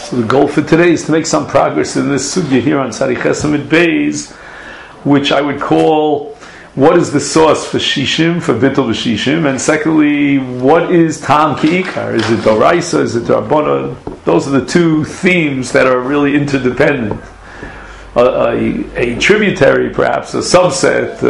So the goal for today is to make some progress in this sugya here on Sariches Amid Beis, which I would call, what is the source for shishim, for bittul v'shishim, and secondly, what is tam ki'ikar? Is it doraisa? Is it rabbanon? Those are the two themes that are really interdependent. A tributary, perhaps, a subset,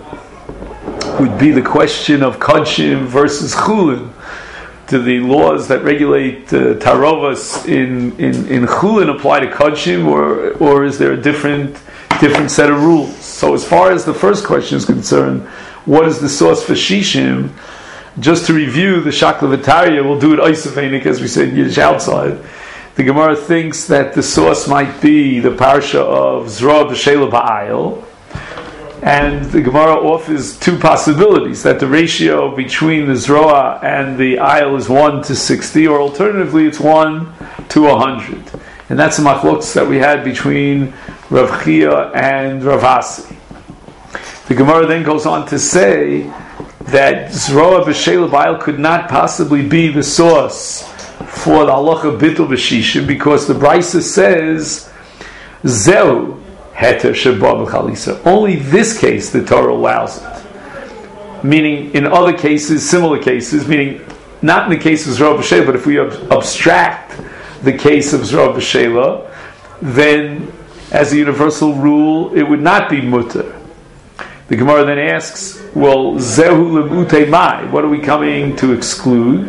would be the question of kodshim versus chulin. Do the laws that regulate tarovas in chulin apply to kodshim, or is there a different set of rules? So as far as the first question is concerned, what is the source for shishim? Just to review the Shakla V'Tarya, we'll do it oisafenik, as we say in Yiddish outside. The Gemara thinks that the source might be the parsha of Zroa B'Sheila Ba'ayil, and the Gemara offers two possibilities, that the ratio between the Zroa and the Ayil is 1 to 60, or alternatively it's 1 to 100. And that's the machlokes that we had between Rav Chia and Rav Asi. The Gemara then goes on to say that Zroa B'Sheila Ba'ayil could not possibly be the source for the halacha bittul b'shishim, because the Brisa says Zeu heter sheba b'chalisa. Only this case the Torah allows it. Meaning, in other cases, similar cases, meaning not in the case of Zroa B'Sheila, but if we abstract the case of Zroa B'Sheila, then as a universal rule, it would not be mutter. The Gemara then asks, well, Zehu l'mutei mai, what are we coming to exclude?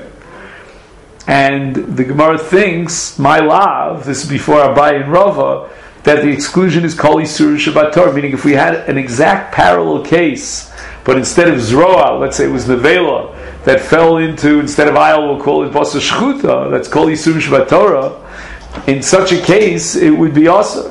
And the Gemara thinks, my lav, this is before Abai and Rava, that the exclusion is kol isur shabbat Torah, meaning if we had an exact parallel case, but instead of Zroa, let's say it was Nevela, that fell into, instead of Ayil, we'll call it Basa Shchuta, that's kol isur shabbat Torah, in such a case, it would be Asa.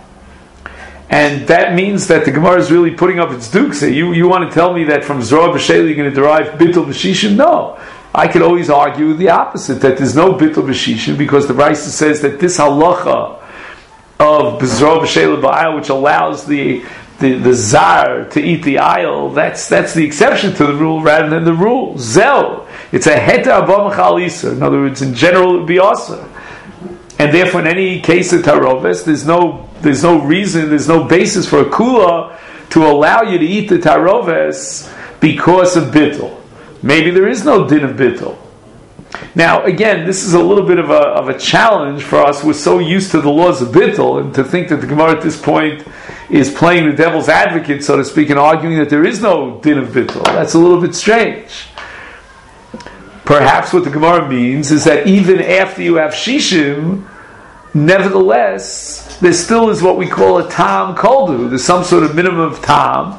And that means that the Gemara is really putting up its dukes. You want to tell me that from Zroa B'Sheila you're going to derive bittul b'shishim? No. I could always argue the opposite, that there's no bittul b'shishim, because the Brisa says that this halacha of Zroa B'Sheila Ba'ayil, which allows the zar to eat the ayil, that's the exception to the rule rather than the rule. Zel, it's a heta abba mechal isur. In other words, in general, it would be asur. And therefore, in any case of taroves, there's no reason, there's no basis for a kula to allow you to eat the taroves because of bittul. Maybe there is no din of bittul. Now, again, this is a little bit of a challenge for us. We're so used to the laws of bittul, and to think that the Gemara at this point is playing the devil's advocate, so to speak, and arguing that there is no din of bittul. That's a little bit strange. Perhaps what the Gemara means is that even after you have shishim, nevertheless, there still is what we call a tam koldu. There's some sort of minimum of tam.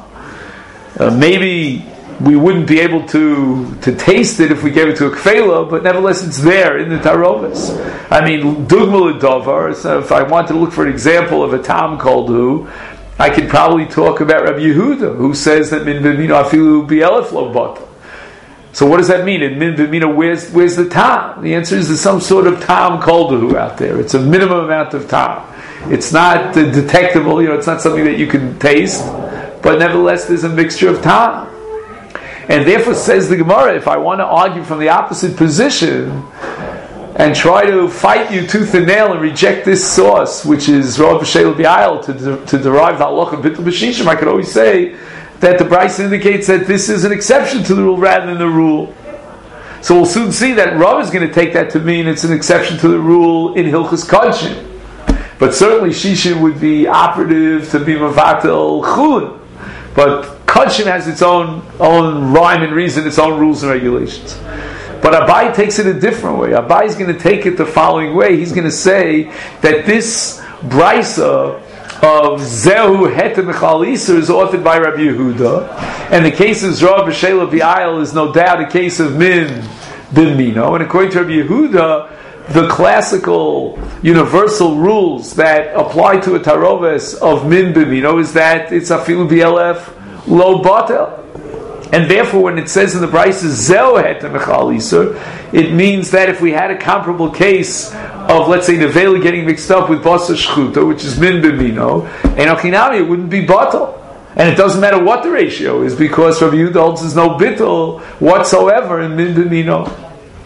Maybe we wouldn't be able to taste it if we gave it to a kfela, but nevertheless it's there in the tarovis. I mean, dugma l'davar, so if I wanted to look for an example of a tam koldu, I could probably talk about Rabbi Yehuda, who says that min b'mino afilu bi'elef lo batal. So what does that mean? In min b'mino, where's the tam? The answer is there's some sort of tam koldu out there. It's a minimum amount of tam. It's not detectable, it's not something that you can taste, but nevertheless there's a mixture of tam. And therefore, says the Gemara, if I want to argue from the opposite position and try to fight you tooth and nail and reject this source, which is Zroa B'Sheila B'Ayil, to derive the halacha bittul b'shishim, I could always say that the Brisa indicates that this is an exception to the rule rather than the rule. So we'll soon see that Rav is going to take that to mean it's an exception to the rule in Hilchos Kodshim. But certainly shishim would be operative to be mevatel chulin. But Kodshim has its own rhyme and reason, its own rules and regulations. But Abai takes it a different way. Abai is going to take it the following way. He's going to say that this Brisa of Zehu Heter Mechal Isur is authored by Rabbi Yehuda, and the case of Zroa B'Sheila B'Ayil is no doubt a case of Min B'Mino. And according to Rabbi Yehuda, the classical universal rules that apply to a taroves of Min B'Mino is that it's afilu b'elef lo batel. And therefore, when it says in the Brisa Zeu heter mechal isur, it means that if we had a comparable case of, let's say, nevela getting mixed up with basa shchuta, which is min b'mino, and ochinami, it wouldn't be batel. And it doesn't matter what the ratio is, because Rabbi Yehuda holds there's no bittul whatsoever in min b'mino.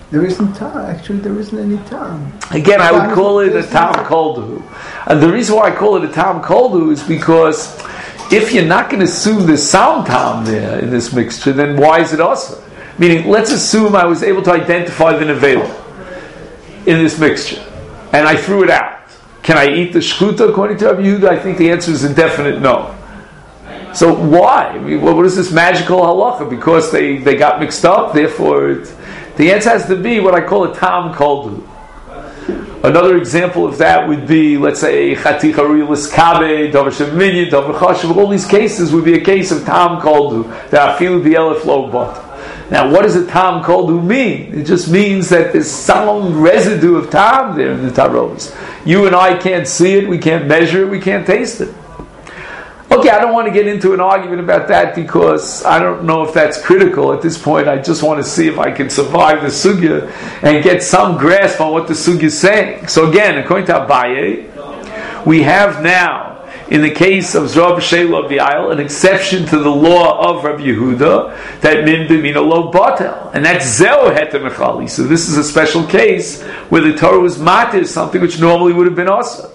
There isn't time. Actually, there isn't any time. Again, I would call it a tam koldu. And the reason why I call it a tam koldu is because if you're not going to assume there's sound tam there in this mixture, then why is it also? Meaning, let's assume I was able to identify the nevela in this mixture, and I threw it out. Can I eat the shchuta according to Rabbi Yehuda? I think the answer is a definite no. So why? I mean, what is this magical halacha? Because they got mixed up, therefore the answer has to be what I call a tam koldu. Another example of that would be, let's say, chaticha rilis kabe, davar sheminyan, davar chashav. All these cases would be a case of tam koldu. That afilu bi'elef lo bat. Now, what does a tam koldu mean? It just means that there's some residue of tam there in the tarovis. You and I can't see it, we can't measure it, we can't taste it. Okay, I don't want to get into an argument about that because I don't know if that's critical at this point. I just want to see if I can survive the sugya and get some grasp on what the sugya is saying. So again, according to Abaye, we have now, in the case of Zrob Shelo V'Ayil, an exception to the law of Rabbi Yehuda that min b'mina lo batel, and that's zeo heter mechali. So this is a special case where the Torah was matir, something which normally would have been asa.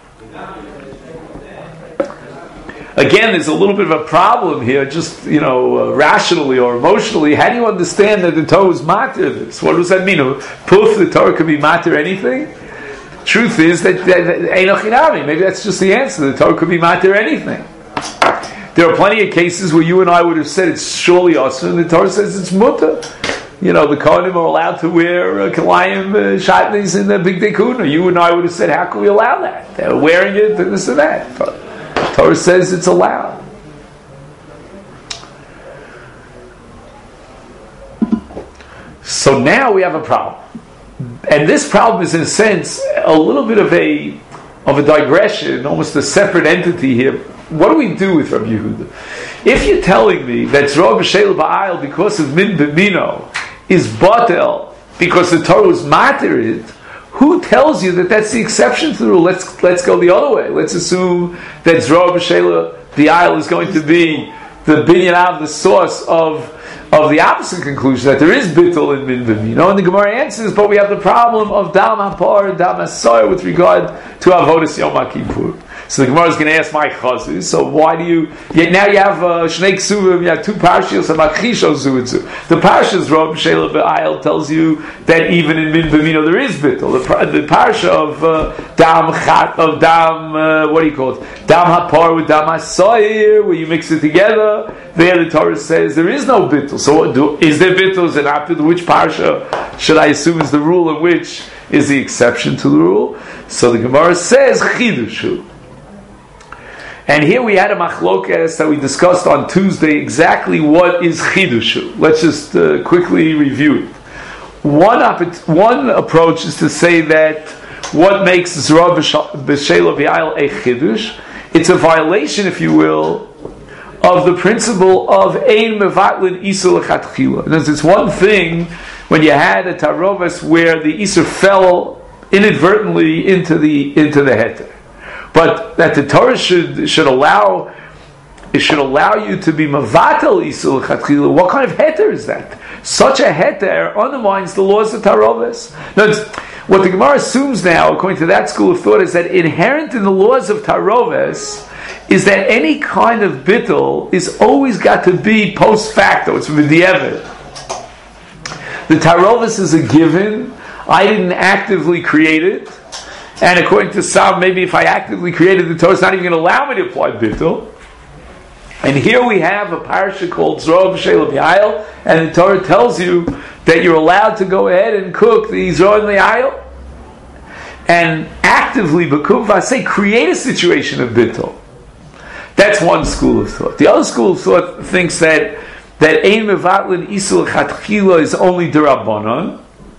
Again, there's a little bit of a problem here, just rationally or emotionally. How do you understand that the Torah was matir this? What does that mean? Proof the Torah could be matir anything? Truth is that maybe that's just the answer. The Torah could be matir anything. There are plenty of cases where you and I would have said it's surely awesome, and the Torah says it's mutter. The Kohanim are allowed to wear kalayim shatnez in the big dekuna. You and I would have said, how can we allow that? They're wearing it, and this and that. But the Torah says it's allowed. So now we have a problem. And this problem is, in a sense, a little bit of a digression, almost a separate entity here. What do we do with Rabbi Yehuda? If you're telling me that Zrob Shelo V'Ayil, because of min b'mino, is batel because the Torah was matir it, who tells you that that's the exception to the rule? Let's go the other way. Let's assume that Zrob Shelo V'Ayil is going to be the binyan of the source of the opposite conclusion, that there is bittul in min b'mino, and the Gemara answers, but we have the problem of dam hapar, dam hasoyer with regard to avodas Yom HaKippur. So the Gemara is going to ask my chazis. So why do you? Now you have shnei ksuvim. You have two parshas and machisho zuitzu. The parshas Rob Shelo V'Ayil tells you that even in min b'mino there is bittul. The parsha of dam what do you call it? Dam hapar with dam hasoyer, where you mix it together. There the Torah says there is no bittul. So is there bittul? Is it not bittul? Which parsha should I assume is the rule, and which is the exception to the rule? So the Gemara says chidushu. And here we had a machlokas that we discussed on Tuesday, exactly what is chidushu. Let's just quickly review it. One approach is to say that what makes Zrob Shelo V'Ayil a chidush, it's a violation, if you will, of the principle of ein mevatlin isur lechatchila. And it's one thing when you had a taroves where the isur fell inadvertently into the heter. But that the Torah should allow you to be mavatel isur lechatchila. What kind of heter is that? Such a heter undermines the laws of taroves. Now, what the Gemara assumes now, according to that school of thought, is that inherent in the laws of taroves is that any kind of bittul is always got to be post facto. It's v'di'evet. The taroves is a given. I didn't actively create it. And according to some, maybe if I actively created the Torah, it's not even going to allow me to apply bittul. And here we have a parasha called Zrob Shelo V'Ayil, and the Torah tells you that you're allowed to go ahead and cook the Zrob V'Ayil and actively, say, create a situation of bittul. That's one school of thought. The other school of thought thinks that ein mevatlin isur lechatchila is only d'Rabbanan.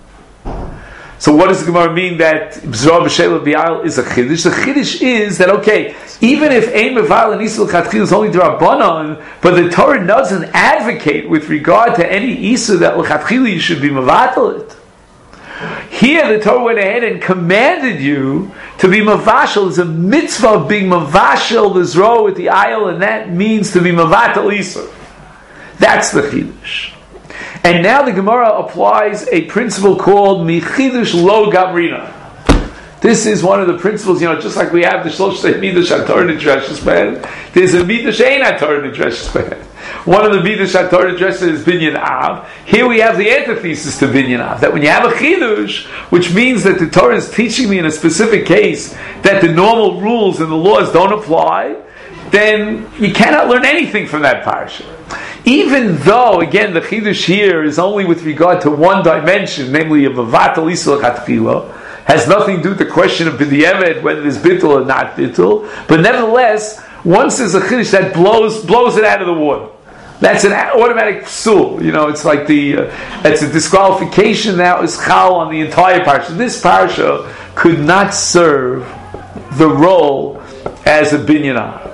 So what does the Gemara mean that Zrob Shelo V'Ayil is a chiddush? The chiddush is that, okay, even if ein mevatlin isur lechatchila is only d'Rabbanan, but the Torah doesn't advocate with regard to any isur that lechatchila you should be mevatel it. Here the Torah went ahead and commanded you to be mavashel. There's a mitzvah of being mavashel the zroh with the ayil, and that means to be mavatel isur. That's the chiddush. And now the Gemara applies a principle called Michidush Lo Gamrina. This is one of the principles, just like we have the Shlosh Midrash HaTorah Nidreshes Behen, there's a Midrash Ein HaTorah Nidreshes Behen. One of the Midrash HaTorah Nidreshes is Binyan Av. Here we have the antithesis to Binyan Av, that when you have a Chidush, which means that the Torah is teaching me in a specific case that the normal rules and the laws don't apply, then you cannot learn anything from that parasha. Even though, again, the Chidush here is only with regard to one dimension, namely of a Vatal Isla Chatchila, has nothing to do with the question of B'di'evet, whether there's bittul or not bittul, but nevertheless, once there's a Chidush that blows it out of the water. That's an automatic psul. It's like it's a disqualification now is chal on the entire parsha. This parsha could not serve the role as a binyan av.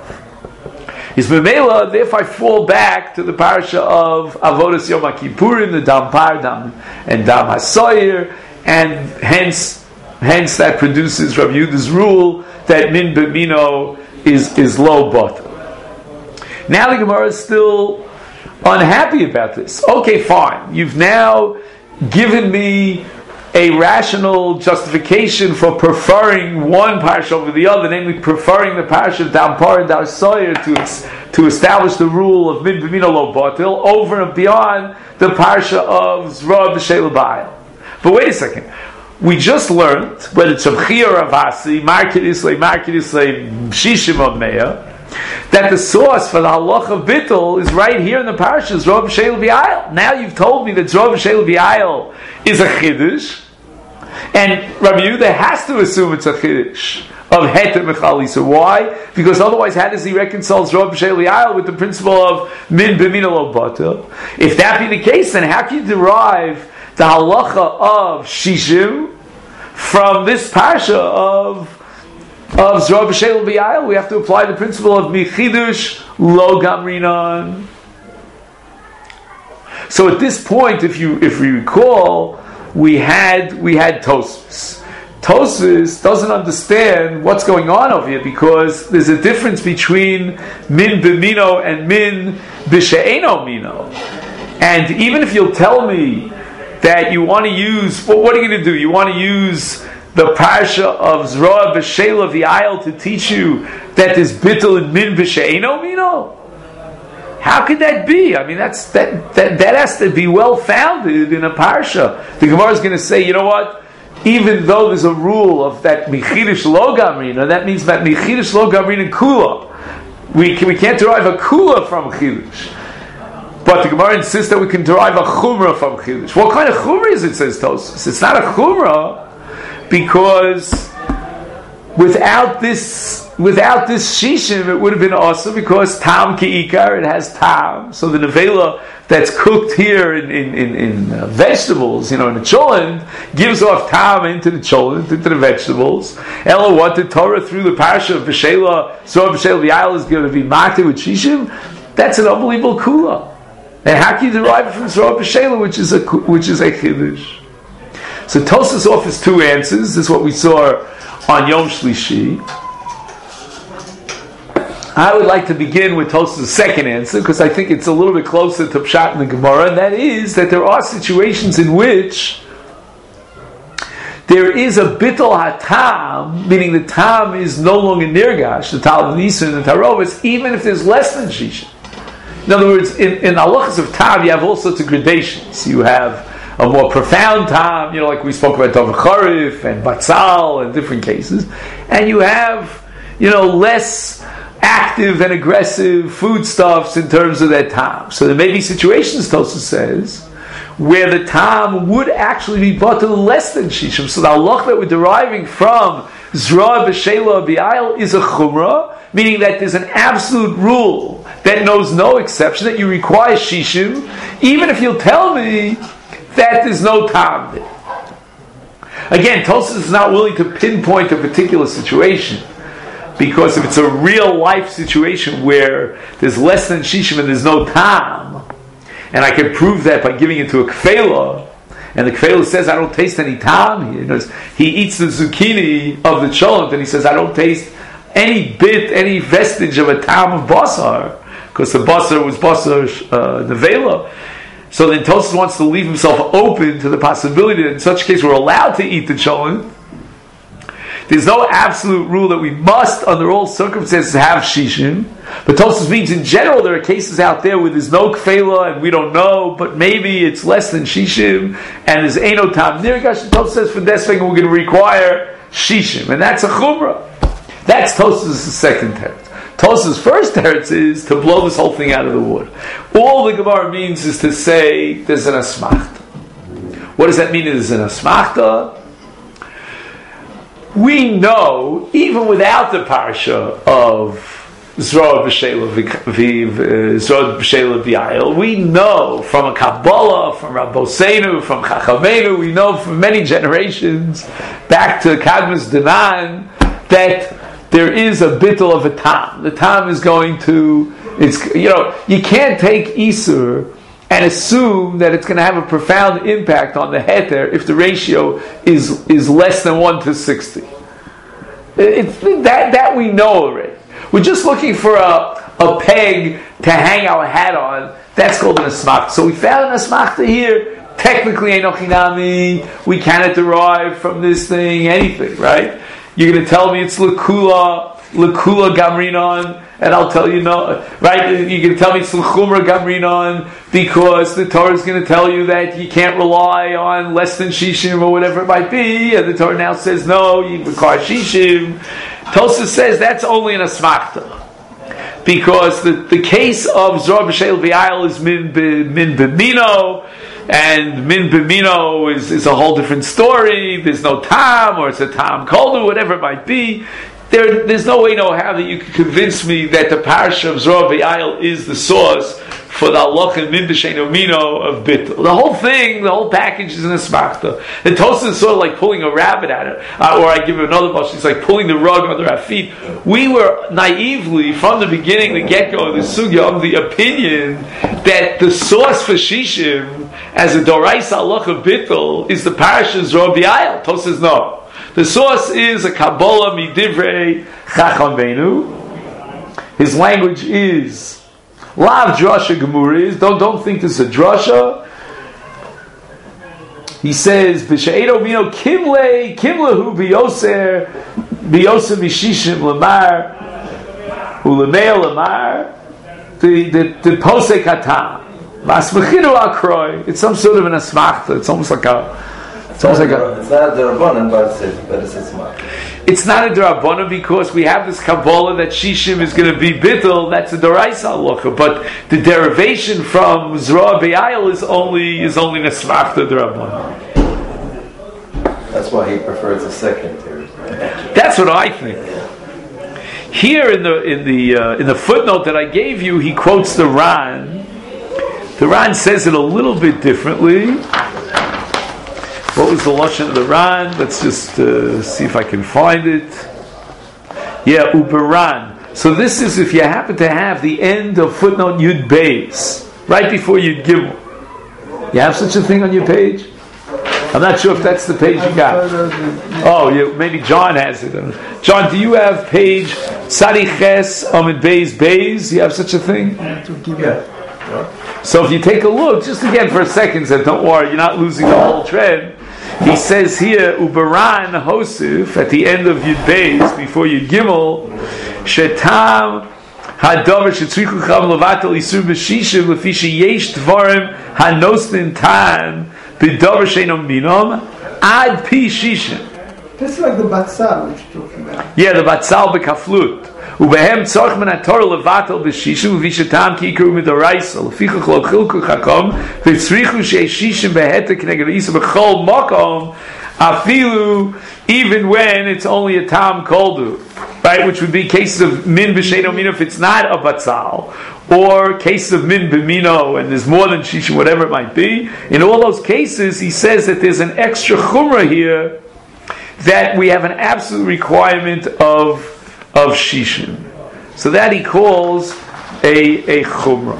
Is memela, therefore I fall back to the parsha of Avodas Yom HaKippurim, the Dam Pardam and Dam HaSoyer, and hence that produces Rav Yehuda's rule that min b'mino is low bottom. Now the Gemara is still unhappy about this. Okay, fine. You've now given me a rational justification for preferring one parsha over the other, namely preferring the parsha of Dam Par and Dam Sawyer to establish the rule of min b'mino lo batil over and beyond the parsha of Zrah b'Shela B'ayil. But wait a second. We just learned, whether it's Rav Chia or Avasi, Market Islay, Shishim of Meah, that the source for the halach of bittul is right here in the parsha, Zrah b'Shela B'ayil. Now you've told me that Zrah b'Shela B'ayil is a chiddush, and Rabbi Yehuda has to assume it's a chiddush of heter mechalisa. Why? Because otherwise, how does he reconcile Zrah b'Shela B'ayil with the principle of min b'mina lo batel? If that be the case, then how can you derive the halacha of Shishim from this parsha of Zrah b'Shela B'ayil? We have to apply the principle of Michidush Lo Gamrinan. So at this point, if you recall, we had Tosfos. Tosfos doesn't understand what's going on over here because there's a difference between min b'mino and min b'she'eno mino. And even if you'll tell me that you want to use, well, what are you going to do? You want to use the parsha of Zrah b'Shela B'ayil to teach you that there's bittul and min b'she'eno mino? How could that be? I mean, that has to be well founded in a parsha. The Gemara is going to say, you know what? Even though there's a rule of that michidush lo gamrina, that means that michidush lo gamrina kula. We can't derive a kula from chidush. But the Gemara insists that we can derive a chumrah from chidush. What kind of chumrah is it, says Tosfos? It's not a chumrah because without this shishim, it would have been awesome because tam ki'ikar, it has tam. So the nevela that's cooked here in vegetables, in a cholent, gives off tam into the cholent, into the vegetables. Ella, what the Torah through the parsha of B'Shela, Zrah b'Shela B'ayil is going to be makti with shishim? That's an unbelievable kula. And how can you derive it from Zrah b'Shela, which is a chiddush? So Tosfos offers two answers. This is what we saw on Yom Shlishi. I would like to begin with Tosfos' second answer because I think it's a little bit closer to Pshat in the Gemara, and that is that there are situations in which there is a bittul hatam, meaning the tam is no longer nirgash, the tal nisan and tarovis, even if there's less than shisha. In other words, in halachas of tam, you have all sorts of gradations. You have a more profound tam, like we spoke about Tov Charif and Batzal and different cases, and you have, less active and aggressive foodstuffs in terms of their tam. So there may be situations, Tosfos says, where the tam would actually be batel less than shishim. So the halach that we're deriving from Zrah b'Shela B'ayil is a chumrah, meaning that there's an absolute rule that knows no exception, that you require shishim, even if you'll tell me that there's no tam there. Again, Tosfos is not willing to pinpoint a particular situation, because if it's a real life situation where there's less than shishim and there's no tam, and I can prove that by giving it to a kfela, and the kfela says, I don't taste any tam, he eats the zucchini of the cholent, and he says, I don't taste any vestige of a tam of basar, because the basar was basar nevela. So then Tosfos wants to leave himself open to the possibility that in such a case we're allowed to eat the cholent. There's no absolute rule that we must, under all circumstances, have shishim. But Tosfos means in general there are cases out there where there's no kfela and we don't know, but maybe it's less than shishim and there's eino tam nirgash. Tosfos says for this thing we're going to require shishim, and that's a chumrah. That's Tosfos' second teretz. Tosfos' first teretz is to blow this whole thing out of the water. All the Gemara means is to say there's an asmachta. What does that mean? There's an asmachta. We know, even without the parsha of Zroa B'Sheila B'Yayil, we know from a Kabbalah, from Rabboseinu, from Chachamenu, we know from many generations back to Kadmus Danan that there is a bittul of a tam. The tam is going to, you can't take Isur and assume that it's going to have a profound impact on the heter if the ratio is less than 1 to 60. That we know already. We're just looking for a peg to hang our hat on. That's called an asmachta. So we found an asmachta here. Technically, enochinami, we cannot derive from this thing anything, right? You're going to tell me it's lekula gamrinon, and I'll tell you no, right? You're going to tell me it's l'chumra gamrinon because the Torah is going to tell you that you can't rely on less than shishim or whatever it might be, and the Torah now says no, you require shishim. Tosfos says that's only an asmachta because the case of Zroa B'Sheila B'Yayil is min b'mino. And min b'mino is a whole different story. There's no tam, or it's a tam koldu, whatever it might be. There's no way, no how that you can convince me that the parasha of Zroa B'Yayil is the source for the halacha min b'sheino mino of bittul. The whole thing, the whole package is an asmachta. And Tosfos is sort of like pulling a rabbit at it, or I give you another bashal. It's like pulling the rug under our feet. We were naively from the beginning, the get-go of the sugya, of the opinion that the source for shishim as a doraisa halacha bittul is the parasha of Zroa B'Yayil. Tosfos says no. The source is a Kabbalah midivrei Chacham Beinu. His language is Lav drasha gemuriz. Don't think this is a drasha. He says b'she'edo mino kimlehu biyoser mishishim lamar ulemeo lamar the posek hatam masmechinu akroy. It's some sort of an asmachta. It's almost like a. It's not a derabanan, but it's asmachta. It's not a derabanan because we have this Kabbalah that shishim is going to be bittul. That's a doraisa halacha, but the derivation from Zroa B'Yayil is only an asmachta derabanan. That's why he prefers the second tier. That's what I think. Here in the footnote that I gave you, he quotes the Ran. The Ran says it a little bit differently. What was the lashon of the Ran? Let's just see if I can find it. Yeah, Uberan. So this is if you happen to have the end of footnote Yud Beis, right before Yud Gimel. You have such a thing on your page? I'm not sure if that's the page you got. Oh, yeah, maybe John has it. John, do you have page Sadi Ches Amid Beis Beis? You have such a thing? Yeah. So if you take a look, just again for a second, so don't worry, you're not losing the whole trend. He says here, Uberan Hosif, at the end of Yud Beis, before Yud Gimel, Shetam Hadover Shetzrichu Chav Levatel Yisur B'Shishim Lefi Sheyesh Dvarim Hanostin Tan B'Dover Sheino Minom Ad Pi Shishim. That's like the Batzal which you're talking about. Yeah, the Batzal B'Kaflut. Ubehem tzorch men haTorah levatel b'shishim u'vishatam ki yikru midoraisa lefichach lo chilku chakom v'tzrichu she'eshishim beheter k'neged isa b'chol makom afilu even when it's only a tam koldu, right? Which would be cases of min b'sheino mino if it's not a batzal, or cases of min b'mino and there's more than shishim, whatever it might be. In all those cases, he says that there's an extra chumrah here that we have an absolute requirement of shishim. So that he calls a chumrah.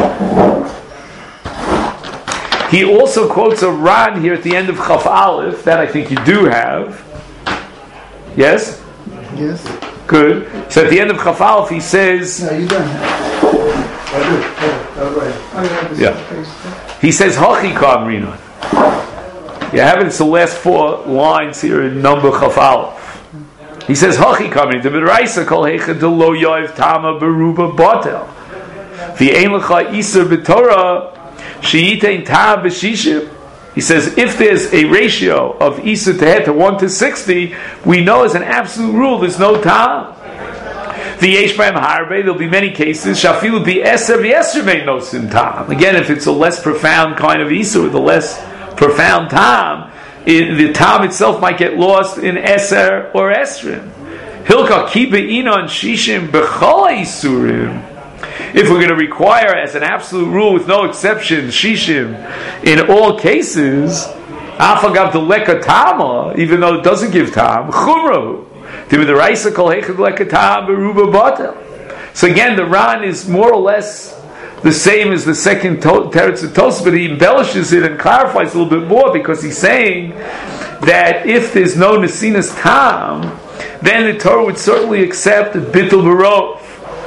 He also quotes a Ran here at the end of Chaf Aleph that I think you do have. Yes? Yes. Good. So at the end of Chaf Aleph he says... No, you don't have it. I do. Oh, right. Yeah. He says, Hachi Kamrinon. You have it, it's the last 4 lines here in number Chaf Aleph. He says, Hachi Kamrinon, the B'raisa kol heicha de lo yoiv tama beruba batel. V'ein lecha iser b'torah, she'yitein tam b'shishim. He says, if there's a ratio of iser to het to 1 to 60, we know as an absolute rule, there's no tam. V'yesh b'hem harbe, there'll be many cases, shafilu b'eser v'yeser mein nosim tam. Again, if it's a less profound kind of iser, with a less profound tam, the tam itself might get lost in eser or esrim. Hilka kiba inon shishim b'chol isurim. If we're going to require as an absolute rule with no exception shishim in all cases, afagav the leka tama, even though it doesn't give tam, chumrahu. So again, the Ran is more or less the same as the second Teretz of Tosfos, but he embellishes it and clarifies a little bit more, because he's saying that if there's no Nesinas Tam, then the Torah would certainly accept Bittul Barov.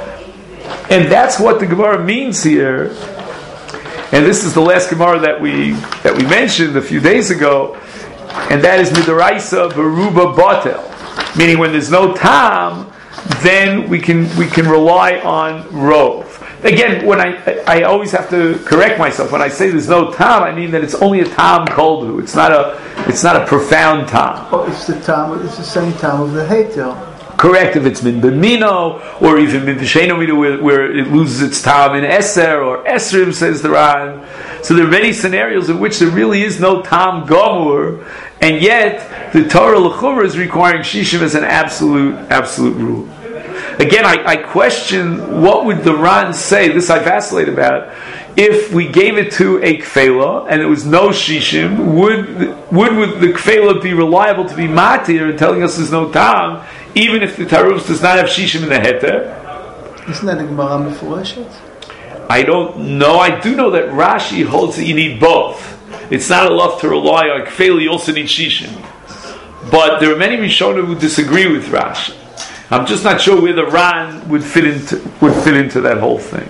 And that's what the Gemara means here. And this is the last Gemara that we mentioned a few days ago, and that is Midaraisa Beruba Batel. Meaning when there's no Tam, then we can rely on Rov. Again, when I always have to correct myself. When I say there's no Tam, I mean that it's only a Tam Koldu. It's not a profound Tam. Oh, it's the same Tam of the Hetel. Correct, if it's Min B'mino, or even Min B'sheino Mino, where it loses its Tam in Eser, or Esrim, says the Ran. So there are many scenarios in which there really is no Tam Gomur, and yet the Torah L'chumra is requiring Shishim as an absolute rule. Again, I question, what would the Ran say, this I vacillate about, if we gave it to a Kfela, and there was no Shishim, would the Kfela be reliable to be Matir and telling us there's no Tam, even if the Tarus does not have Shishim in the Heter? Isn't that a Gemara Mefureshet? I don't know. I do know that Rashi holds that you need both. It's not enough to rely on Kfela, you also need Shishim. But there are many Rishonim who disagree with Rashi. I'm just not sure where the Ran would fit into that whole thing.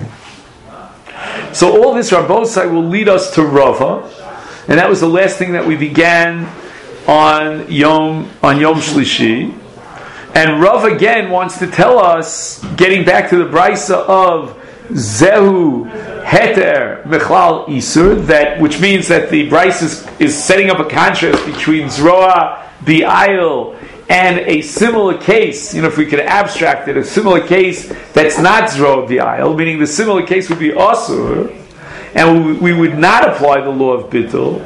So all this Rabbosai will lead us to Rava, and that was the last thing that we began on Yom Shlishi. And Rav again wants to tell us, getting back to the Brisa of Zehu Heter Mechlal Isur, that which means that the Brisa is setting up a contrast between Zroa Bi'ayil and a similar case. If we could abstract it, a similar case that's not Zroa Bi'ayil, meaning the similar case would be Asur, and we would not apply the law of Bittul.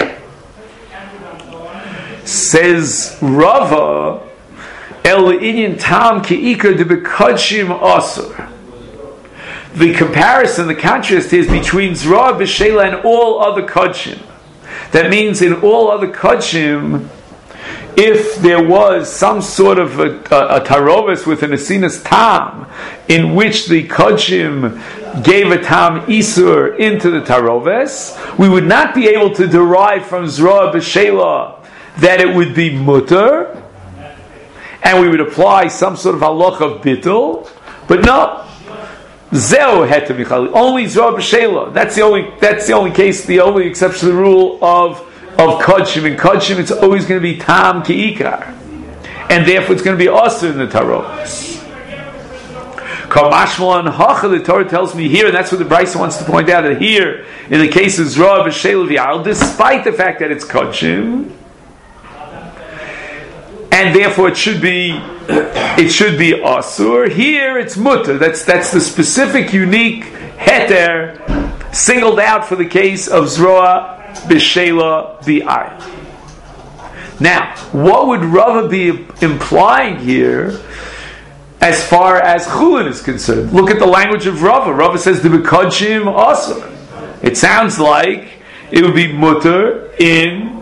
Says Rava, El inyan tam ki'ikar de bekadshim asur. The comparison, the contrast is between Zroa B'Shela and all other kadshim. That means in all other kadshim, if there was some sort of a tarovis with an asinas tam, in which the kadshim gave a tam isur into the tarovis, we would not be able to derive from Zroa B'Shela that it would be mutter, and we would apply some sort of halach of bittul, but no. Zeo het michali, only Zroa B'Shela. That's the only case, the only exception to the rule of kodshim. In kodshim, it's always going to be tam ki'ikar, and therefore it's going to be also in the tarovis. Kamashmal and hacha, the Torah tells me here, and that's what the Brisa wants to point out, that here in the case of Zroa B'Shela v'yal, despite the fact that it's kodshim, and therefore it should be asur. Here it's mutter. That's the specific, unique heter singled out for the case of Zroa B'Shela B'Ayil. Now, what would Rava be implying here as far as chulin is concerned? Look at the language of Rava. Rava says the b'kodshim asur. It sounds like it would be mutter in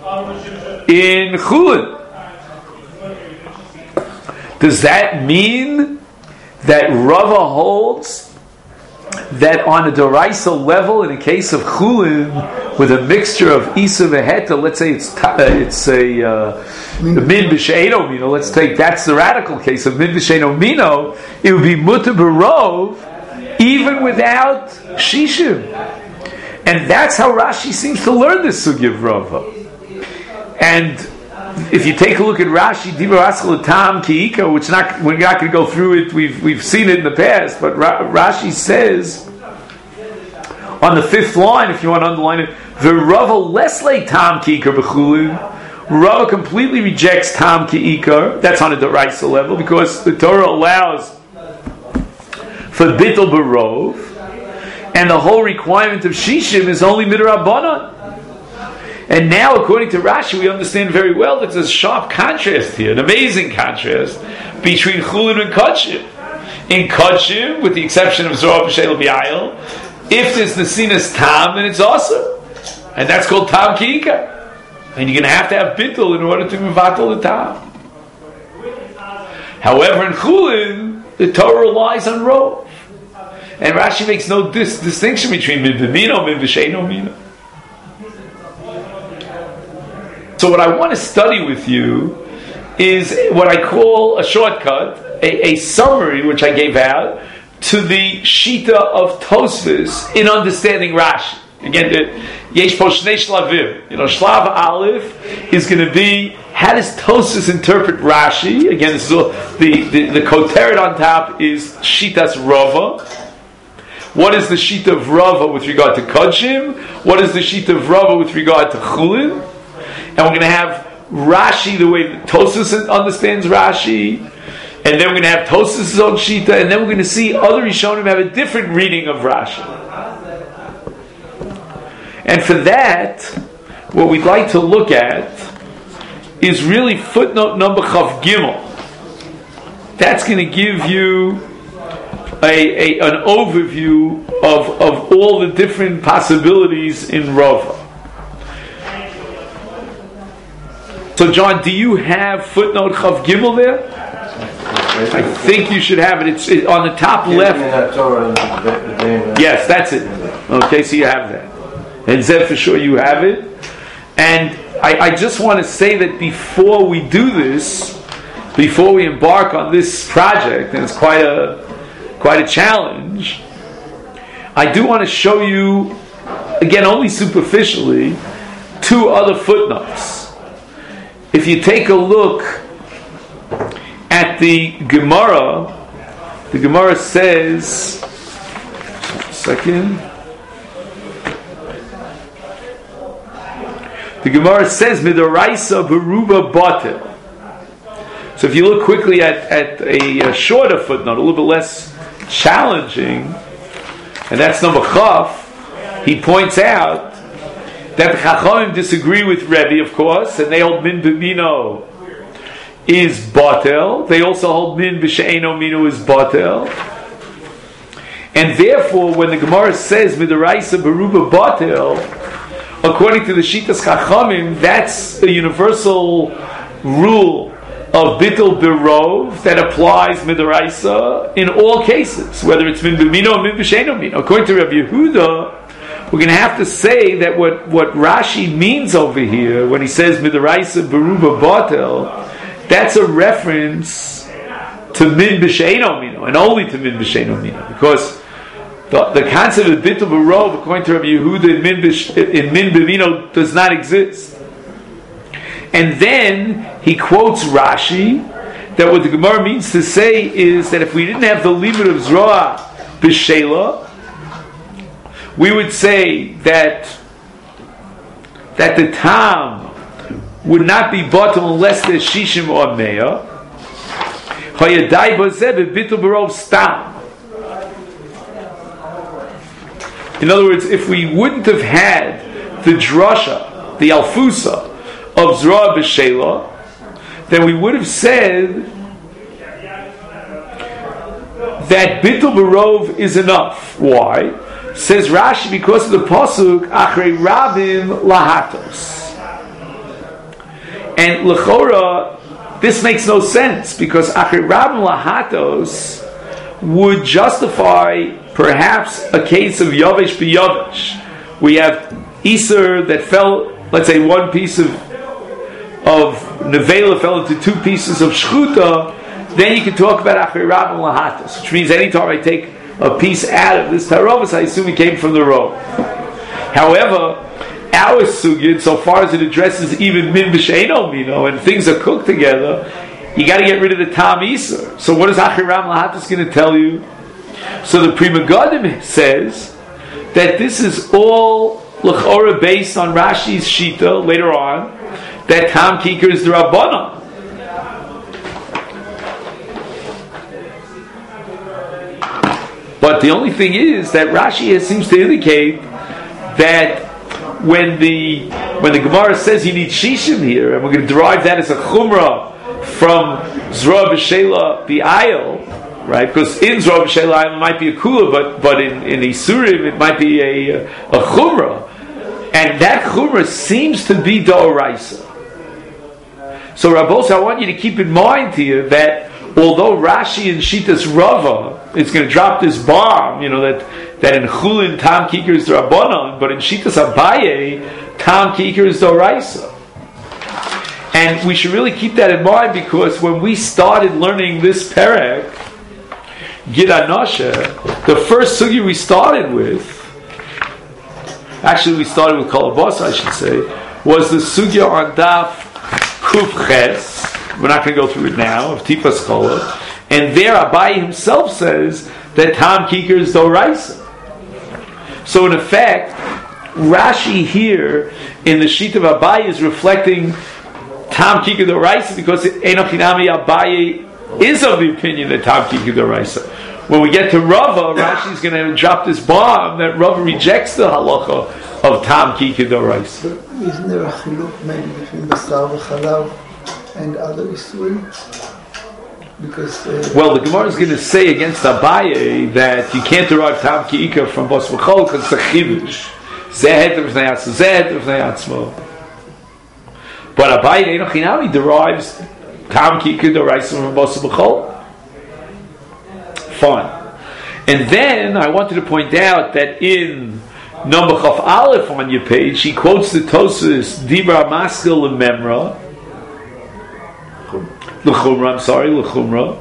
chulin. Does that mean that Rava holds that on a Doraisa level, in a case of Chulin, with a mixture of Isa Veheta, let's say it's a Min B'Sheino Mino, let's take, that's the radical case of Min B'Sheino Mino, it would be Mutter Barov, even without Shishim. And that's how Rashi seems to learn this sugya of Rava. And if you take a look at Rashi, Dibar Aschel Tam Kiika, which we're not going to go through it, we've seen it in the past, but Rashi says on the 5th line, if you want to underline it, the Rava Lesle Tam Kiika B'chulin. Rava completely rejects Tam Kiika. That's on a D'oraisa level because the Torah allows for Bittul Barov, and the whole requirement of Shishim is only Midrabanan. And now, according to Rashi, we understand very well that there's a sharp contrast here, an amazing contrast between Chulin and Kodshim. In Kodshim, with the exception of Zorah B'Sheil B'Ayil, if there's Nesinas Tam, then it's awesome. And that's called Tam Kiika. And you're going to have Bittul in order to Mevatel the Tam. However, in Chulin, the Torah relies on Rov. And Rashi makes no distinction between Min B'Mino, Min B'Sheino Mino. So what I want to study with you is what I call a shortcut, a summary which I gave out to the Shita of Tosfos in understanding Rashi. Again, Yesh Po Shnei Shlavim. Shlav Aleph is going to be, how does Tosfos interpret Rashi? Again, this is the koteret on top is Shitas Rava. What is the Shita of Rava with regard to Kodshim? What is the Shita of Rava with regard to Chulin? And we're going to have Rashi the way that Tosfos understands Rashi, and then we're going to have Tosfos' own Shita, and then we're going to see other Rishonim have a different reading of Rashi. And for that, what we'd like to look at is really footnote number Chav Gimel. That's going to give you an overview of all the different possibilities in Rava. So, John, do you have footnote Chav Gimel there? I think you should have it. It's on the top left. Yes, that's it. Okay, so you have that. And Zev, for sure you have it. And I just want to say that before we do this, before we embark on this project, and it's quite a challenge, I do want to show you, again, only superficially, 2 other footnotes. If you take a look at the Gemara says, the Gemara says, Midoraisa Beruba Batel. So if you look quickly at a shorter footnote, a little bit less challenging, and that's number Chaf, he points out that the Chachamim disagree with Rebbe, of course, and they hold Min B'Mino is Batel. They also hold Min B'She'eno Mino is Batel. And therefore, when the Gemara says Midoraisa Beruba Batel, according to the Shitas Chachamim, that's a universal rule of Bittul Berov that applies Midoraisa in all cases, whether it's Min B'Mino or Min B'She'eno Mino. According to Rabbi Yehuda, we're going to have to say that what Rashi means over here when he says Midoraisa Beruba Batel, that's a reference to Min B'She'eno Mino, and only to Min B'She'eno Mino, because the concept of Bittul Berov, according to Rabbi Yehuda, in Min B'Mino does not exist. And then he quotes Rashi that what the Gemara means to say is that if we didn't have the limit of Zroa B'Sheila, we would say that the Tam would not be bottom unless there's Shishim or Meah. Hayadai Bozeh Bittul Berov Stam. In other words, if we wouldn't have had the drasha, the alfusa of Zroa B'Sheila, then we would have said that Bittul Berov is enough. Why? Says Rashi, because of the pasuk Achrei Rabim Lahatos. And L'chora, this makes no sense, because Achrei Rabim Lahatos would justify perhaps a case of Yavesh B'Yavesh. We have Iser that fell, let's say one piece of Nevela fell into 2 pieces of Shchuta, then you can talk about Achrei Rabim Lahatos, which means anytime I take a piece out of this Tarovas, I assume it came from the row. However, our sugya, so far as it addresses even min b'sheino mino, and things are cooked together, you got to get rid of the tam isur. So what is Achiram Lahatas going to tell you? So the Pri Megadim says that this is all l'chora based on Rashi's shita later on, that tam kikar is the Rabbanon. But the only thing is that Rashi seems to indicate that when the Gemara says you need shishim here, and we're going to derive that as a chumrah from Zroa B'Shela B'Ayil, right? Because in Zroa B'Shela B'Ayil it might be a kula, but in Isurim it might be a chumrah, and that chumrah seems to be D'Oraisa. So Rabbos, I want you to keep in mind here that although Rashi and Shitas Rava is going to drop this bomb, that in Chulin Tam Kikar is the Rabbanon, but in Shitas Abaye Tam Kikar is the Oraisa. And we should really keep that in mind, because when we started learning this Perek, Gid Anoshe, the first sugi we started with, actually we started with Kolabos, I should say, was the sugya on Daf Kuf Ches. We're not going to go through it now, of Tipas Kola. And there Abaye himself says that Tam Kikar is Doraisa. So in effect, Rashi here in the sheet of Abaye is reflecting Tam Kikar Doraisa, because Enochinami Abaye is of the opinion that Tam Kikar Doraisa. When we get to Rava, Rashi is going to drop this bomb that Rava rejects the halacha of Tam Kikar Doraisa. Isn't there a chiluk maybe between Basar v'Chalav and other Isurim? Because well, the Gemara is going to say against Abaye that you can't derive Tam Kikar from Bas V'Chol because it's a chidush. But Abaye Enochinami derives Tam Kikar Doraisa from Bas V'Chol. Fine. And then I wanted to point out that in number Chaf Aleph on your page, he quotes the Tosfos Dibra Maskil Lememra. L'chumra.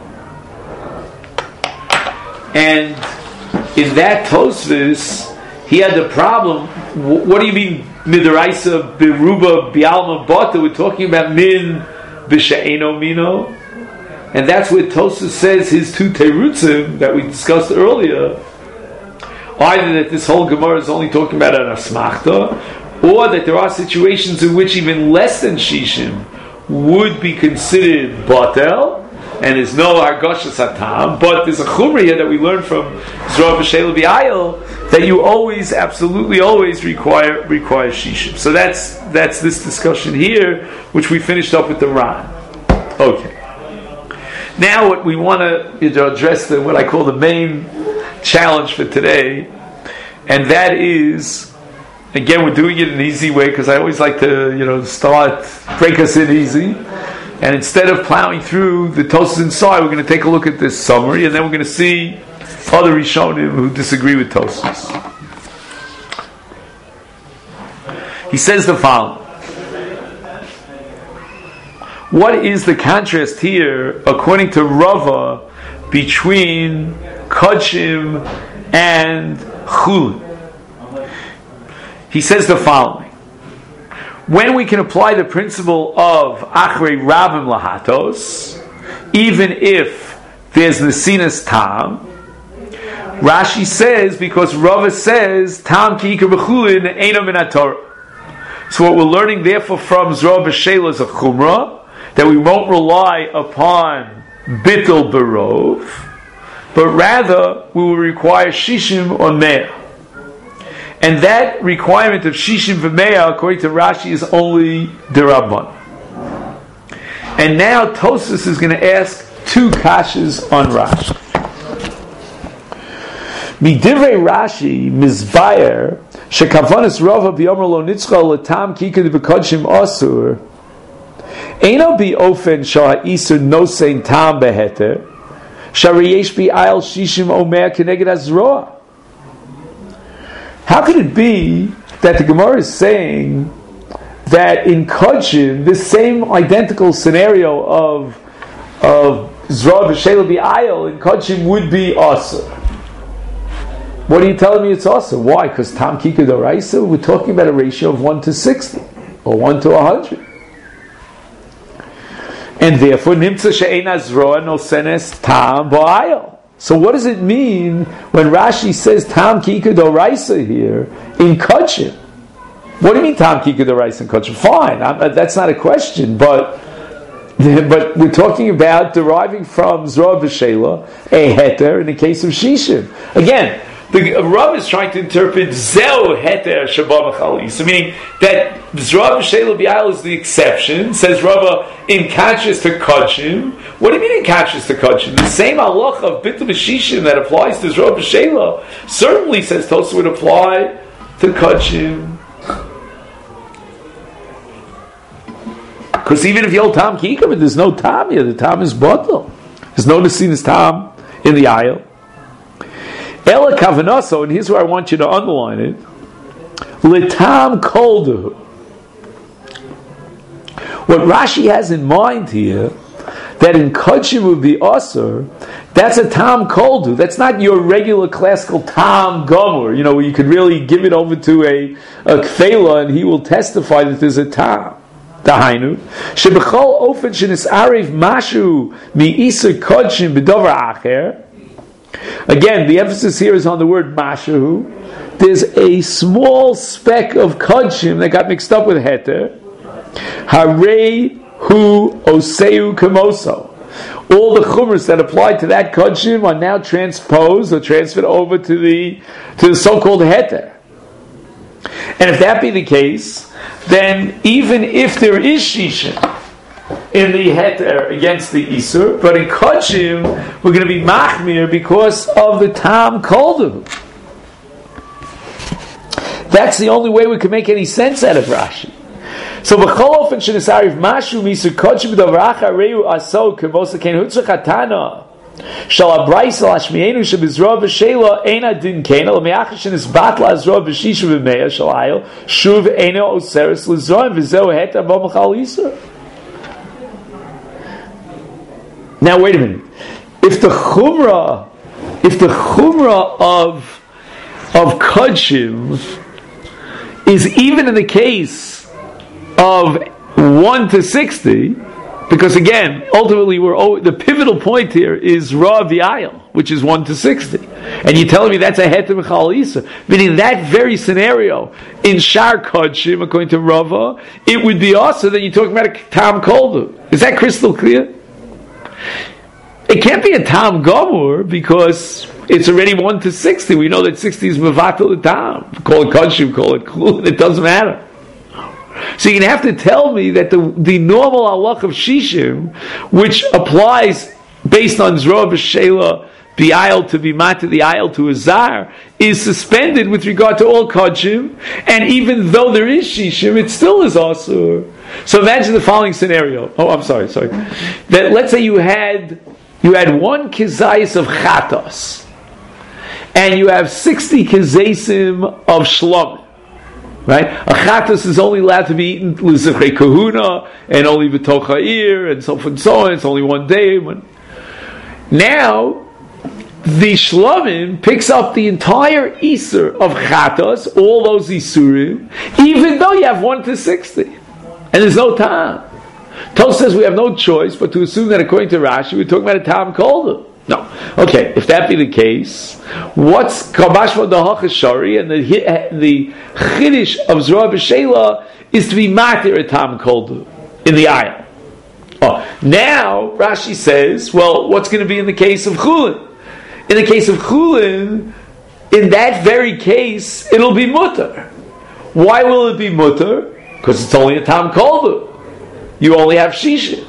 And in that Tosfos, he had the problem. What do you mean midaraisa beruba bialma bata? We're talking about min b'she'eno mino, and that's where Tosfos says his two terutzim that we discussed earlier. Either that this whole Gemara is only talking about an asmachta, or that there are situations in which even less than shishim would be considered batel, and there's no hargosha satam, but there's a chumra here that we learn from Zroa B'Shela B'Ayil that you always, absolutely always require shishim. So that's this discussion here, which we finished up with the Ran. Okay. Now what we want to address, what I call the main challenge for today, and that is, again, we're doing it in an easy way because I always like to, break us in easy. And instead of plowing through the Tosfos inside, we're going to take a look at this summary, and then we're going to see other Rishonim who disagree with Tosfos. He says the following: what is the contrast here, according to Rava, between Kodshim and Chulin? He says the following: when we can apply the principle of Achrei Rabim Lahatos, even if there's Nesinas Tam, Rashi says, because Rava says, Tam ki Ikar B'chulin Eino Min HaTorah. So what we're learning therefore from Zroa B'Shela is a Chumrah, that we won't rely upon Bittul Barov, but rather we will require Shishim or Me'ah. And that requirement of Shishim v'Me'ah, according to Rashi, is only D'Rabban. And now Tosfos is going to ask two kashas on Rashi. Midivrei Rashi mizbayer shekavanas Rava b'yomer lo nitzcha l'tam kikad b'kodshim asur eino bi'ofen shah isur nosein tam beheter shariyesh bi'ayel shishim omer keneged hazroah. How could it be that the Gemara is saying that in Kodshim, this same identical scenario of Zroa B'Shela B'Ayil in Kodshim would be Asur? what are you telling me it's also? Why? Because Tam Kika Doraisa, we're talking about a ratio of 1 to 60 or 1 to 100. And therefore, Nimtza She'ein Azroa no Senes Tam Ba'ayel. So what does it mean when Rashi says Tam Kika Doraisa here in Kachim? What do you mean Tam Kika Doraisa in Kachim? Fine, that's not a question, but we're talking about deriving from Zroa V'Shela a heter in the case of Shishim. Again, the Rav is trying to interpret Zeu heter Shabbat Machalis, meaning that Zroa V'Shela B'Ayel is the exception. Says Rava in conscious to Kachim. What do you mean in conscious to Kachim? The same halacha of Bittul B'Shishim that applies to Zroa V'Shela certainly, says Tosfos, would apply to Kachim. Because even if you hold Tam Kika, but there's no Tam here, the Tam is Batal. There's no Nesinas Tam in the aisle. Ela Kavanaso, and here's where I want you to underline it. L'tam koldu. What Rashi has in mind here, that in Kachim would be Asur, that's a Tam koldu. That's not your regular classical Tam Gomor, where you could really give it over to a Kfela and he will testify that there's a Tam. Dahainu, shebechol ofen shenisariv mashu mi'isur kodshim b'dover acher. Again, the emphasis here is on the word mashu. There's a small speck of kodshim that got mixed up with heter. Harei hu oseu kamoso. All the chumras that apply to that kodshim are now transposed or transferred over to the so-called heter. And if that be the case, then even if there is Shishim in the heter against the Isur, but in Kodshim we're going to be Machmir because of the Tam Koldu. That's the only way we can make any sense out of Rashi. So B'chol Ofen Shenisariv Mashu Misur Kodshim B'dovrach Areu Aso Kevosa Ken Hutzach Hatana Shal Abraisa Lashmienu Shebizroa V'Shela Eina Din Kena L'Me'ach Shenis Batla Azroa V'Shishu V'Meya Shalayel Shuv Eina Oseres L'Zroa V'Zeo Heta B'Machal Yisra. Now wait a minute. If the chumrah of Kodshim is even in the case of 1 to 60, because again, ultimately, the pivotal point here is Ra V'Ayel, which is 1 to 60. And you're telling me that's a heter Mechal Yisa. Meaning that very scenario, in Shar Kodshim, according to Rava, it would be also that you're talking about a Tam Koldu. Is that crystal clear? It can't be a Tam Gomur, because it's already 1 to 60. We know that 60 is Mevatel the Tam. Call it Kodshim, call it Klul, it doesn't matter. So you're going to have to tell me that the normal halach of Shishim, which applies based on Zroa V'Shela, the aisle to be mat, the aisle to a zar, is suspended with regard to all Kodshim, and even though there is Shishim, it still is Asur. So imagine the following scenario. Oh, I'm sorry. That let's say you had one kizayis of chatos, and you have 60 kizaysim of shlomim. Right? A chatas is only allowed to be eaten l'zichrei kahuna and only b'toch ha'ir and so forth and so on. It's only one day. Now, the shlomim picks up the entire isur of chatas, all those isurim, even though you have 1 to 60, and there's no time. Tos says we have no choice but to assume that according to Rashi we're talking about a tam koldu. No. Okay, if that be the case, what's Kabashva Dahach Shari and the Chiddush of Zroa V'Shela is to be matir a tam koldu in the ayah. Oh, now Rashi says, well, what's going to be in the case of Chulin? In the case of Chulin, in that very case, it'll be mutter. Why will it be mutter? Because it's only a tam koldu. You only have shisha.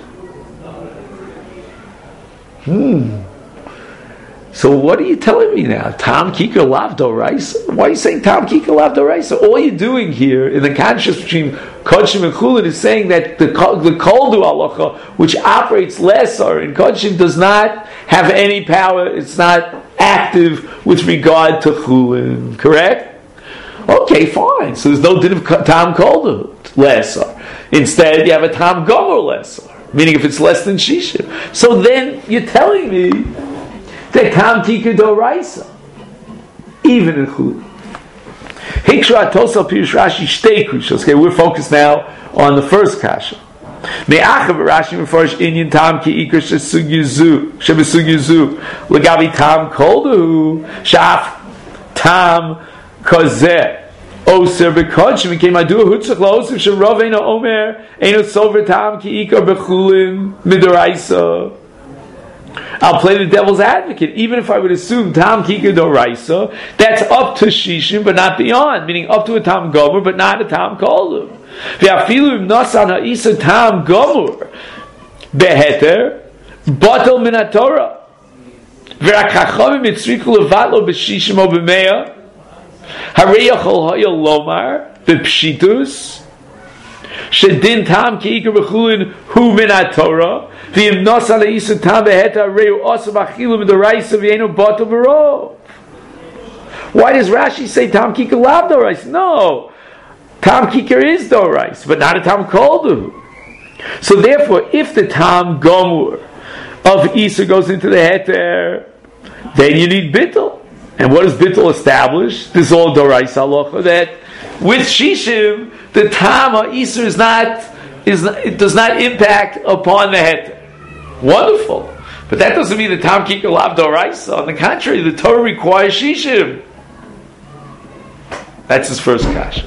So what are you telling me now? Tam Kika Lav Doraisa? Why are you saying Tam Kika Lav Doraisa? All you're doing here in the contrast between Kodshim and Chulin is saying that the Koldu Halacha, which operates lesser in Kodshim, does not have any power. It's not active with regard to Chulin. Correct? Okay, fine. So there's no din of Tam Koldu lesser. Instead, you have a Tam Gomer lesser, meaning if it's less than Shishim. So then you're telling me that Tam Kika Doraisa, even in Chulin. Hikshra Tosal Pirush Rashi Shtei Krishos. Okay, we're focused now on the first kasha. Me'achav Rashi Mefarish Inyan Tam Ki Ikr Shesugyizu Shebesugyizu Legabi Tam Koldu Shaf Tam Kozeh Oser Bekodshim Became Adu Hutzach Laoser Sherav Eino Omer Eino Sover Tam Ki Ikr Bechulin Midoraisa. I'll play the devil's advocate. Even if I would assume Tam Kika Doraisa, that's up to Shishim, but not beyond. Meaning up to a Tam Gomer, but not a Tam Kolum. V'afilu im nasan ha'isa Tam Gomer beheter batel min haTorah. V'rak hachamim yitzriku levatlo b'shishim o b'meya harei yachol ha'yol lomar b'pshitus shedin Tam Kika b'chulin hu min haTorah. Why does Rashi say Tam Kikar lav dorais? No, Tam Kikar is dorais, but not a Tam Koldu. So therefore, if the Tam Gomur of Isa goes into the heter, then you need bittul. And what does bittul establish? This is all dorais halacha, that with Shishim the Tam of Isa it does not impact upon the heter. Wonderful. But that doesn't mean the Tam Kikar lav doraisa. On the contrary, the Torah requires Shishim. That's his first kasha.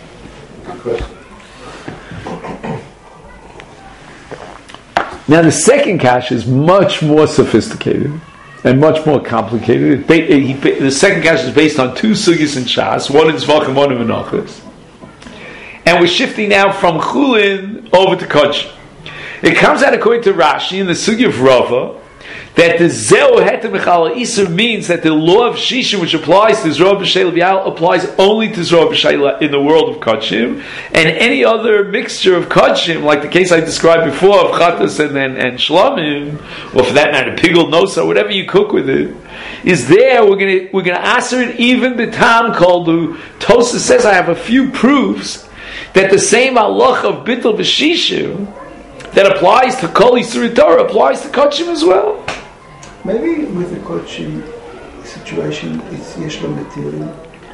Now the second kasha is much more sophisticated and much more complicated. The second kasha is based on two sugis in Shas, one in Zvach and one in Menachos. And we're shifting now from Chulin over to Kodesh. It comes out according to Rashi in the Sugi of Rava that the Zeu Heter Mechala Isur means that the law of Shishim, which applies to Zroa B'Sheila B'Yal, applies only to Zroa B'Sheila in the world of Kodshim, and any other mixture of Kodshim, like the case I described before of Chatas and Shlamim, or for that matter, Pigul Nosa, whatever you cook with it, is there. We're gonna answer it even B'Tam Koldu. Tosa says I have a few proofs that the same halach of Bittul B'Shishim that applies to Kol Yisur Torah applies to Kodshim as well. Maybe with the Kodshim situation, it's Yesh Lo Matirin.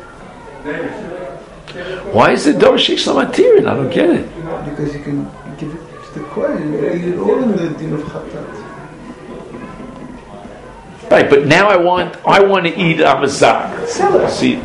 Why is it Dor Shesh Lo Matirin? I don't get it. Because you can give it to the Kohen, and eat it all in the din of Chatat. Right, but now I want to eat Amazar. See.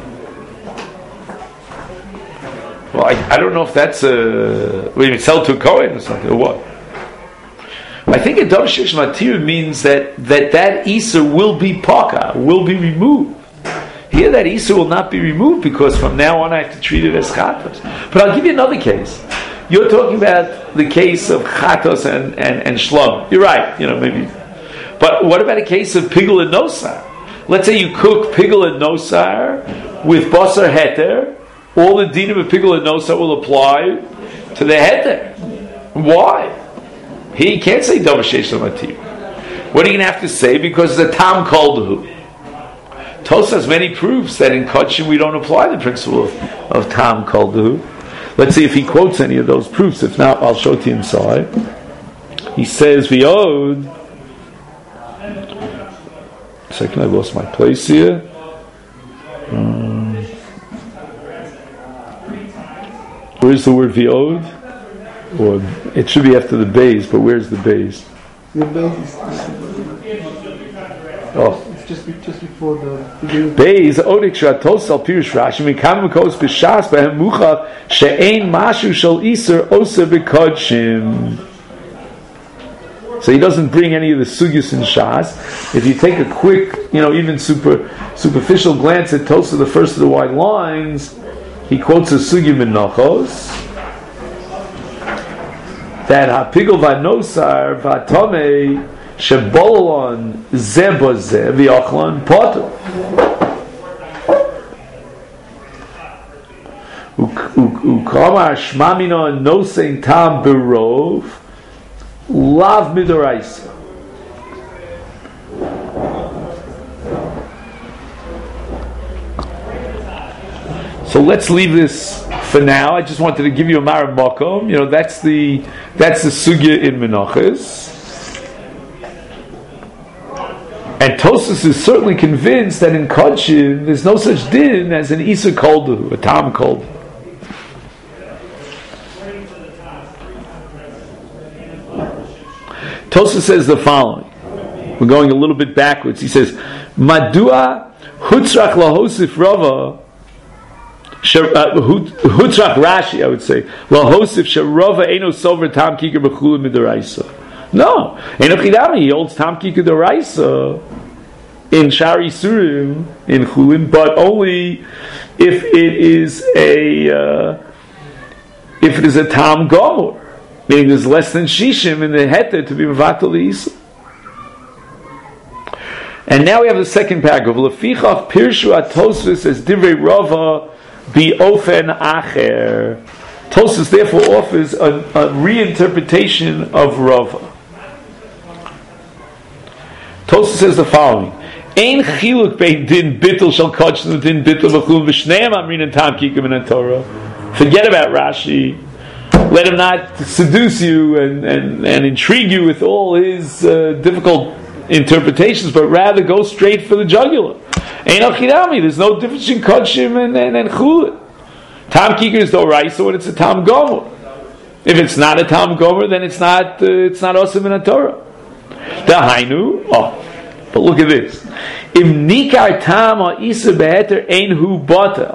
Well, I don't know if that's we sell to a Kohen or something, or what. I think a Dor Shesh Matir means that Isur will be Paka, will be removed. Here that Isur will not be removed because from now on I have to treat it as Chatos. But I'll give you another case. You're talking about the case of Chatos and Shlom. You're right, maybe. But what about a case of Pigul and Nosar? Let's say you cook Pigul and Nosar with Basar Heter. All the dinim of Pigul and Nosar will apply to the Heter. Why? He can't say Dor Shesh Lo Matir. What are you going to have to say? Because the Tam Koldu. Tosa has many proofs that in Kodshim we don't apply the principle of Tam Koldu. Let's see if he quotes any of those proofs. If not, I'll show it to you inside. He says, V'yod. Second, I lost my place here. Where's the word V'yod? Or it should be after the bays, but where's the bays? The bays it's just before the bays. Odik Shatos Al Pirush Rashi Mikam Mekos B'Shas B'Hem Muchav She'ein Mashu Shel Isur Oser B'Kodshim. So he doesn't bring any of the sugyas in Shas. If you take a quick, even superficial glance at Tosa, the first of the white lines, he quotes a sugya Menachos that ha'pigul v'nosar v'atomei shebolon ze boze v'yachlan potu u'kamar shmamina nosein tam berov lav midoraisa. So let's leave this for now. I just wanted to give you a Mara Makom. That's the sugya in Menachos. And Tosfos is certainly convinced that in Kodshim there's no such din as an Isur Koldu, a Tam Koldu. Tosfos says the following. We're going a little bit backwards. He says, Madua hutzrach lahosif rava hutzrach Rashi, I would say, lahosif sharava eno sover tam kikar b'chulim midaraisa. No, eno chidami, he holds tam kikar daraisa in Shari Surim in chulin, but only if it is a tam gomor, meaning there's less than shishim in the heter to be mevatel the isa. And now we have the second paragraph. Lefichach pirshu Tosfos as divrei Rava bi ofen acher. Tosfos therefore offers a reinterpretation of Rava. Tosfos says the following: Ein chiluk bein din bittul shel kodshim din bittul b'chulin v'shneim amrin and tam kikim in Torah. Forget about Rashi. Let him not seduce you and intrigue you with all his difficult interpretations, but rather go straight for the jugular. Ein achidami. There's no difference in kodshim and chulin. Tam kikar is d'oraisa when it's a tam gomer. If it's not a tam gomer, then it's not osim in a Torah. Dahainu. Oh, but look at this. Im nikar tam or isa beheter ein hu batel.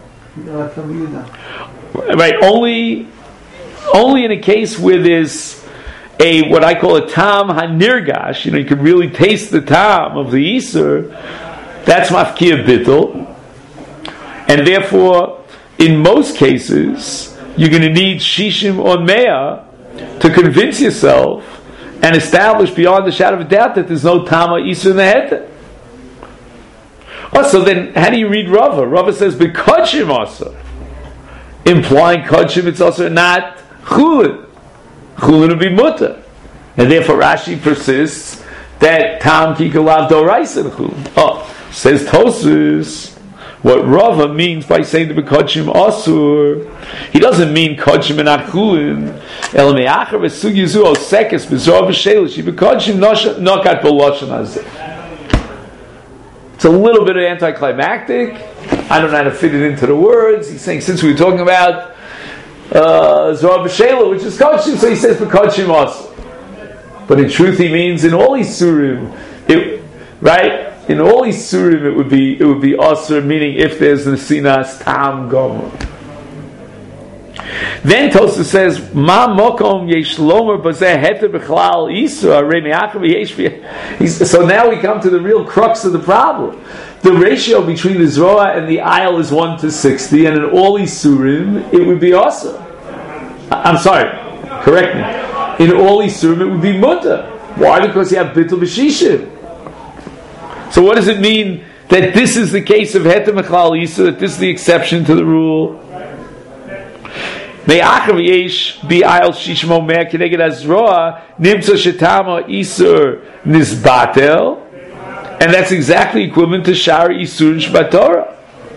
Right. Only in a case where there's a what I call a tam hanirgash, you can really taste the tam of the Isur. That's mafkia bittul, and therefore, in most cases, you're going to need shishim or mea to convince yourself and establish beyond the shadow of a doubt that there's no tam or Isur in the heter. So then, how do you read Rava? Rava says b'kodshim also, implying kodshim it's also not chulin. Chulin would be mutter, and therefore Rashi persists that tam kikar lav d'oraisa in chulin. Says Tosfos, what Rava means by saying the kodshim asur, he doesn't mean kodshim and chulin. El me'acher v'sugi zu osekes b'zor b'shelish b'kodshim nokat b'loshen hazeh. It's a little bit anticlimactic. I don't know how to fit it into the words. He's saying since we were talking about Zohar B'Shela, which is Kodshim, so he says for Kodshim also. But in truth, he means in all Isurim, right? In all Isurim, it would be Asur, meaning if there's Nesinas Tam Gomer. Then Tosfos says, Ma mokom yesh lomer b'zeh heter b'chlal Isur arei me'achav yesh. So now we come to the real crux of the problem. The ratio between the Zroa and the aisle is 1:60, and in all Isurim, it would be Asur. I'm sorry, correct me. In all Isurim, it would be Mutter. Why? Because you have Bittul B'Shishim. So what does it mean that this is the case of Heter Mechlal Isur, that this is the exception to the rule? Me'achav yesh bi'ayil shishim omer kineged hazroa nimtza shetama Isur nisbatel. And that's exactly equivalent to Shari Isur and Shbat Torah.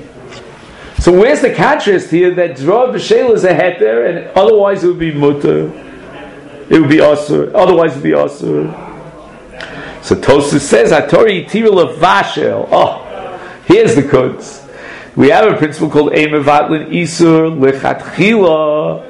So where's the contrast here that Zroa B'Shela is a heter and otherwise it would be mutter? It would be asur. Otherwise it would be asur. So Tosfos says, Hatori Tira Levashel. Oh, here's the codes. We have a principle called Eimevatlin Isur Lechatchila.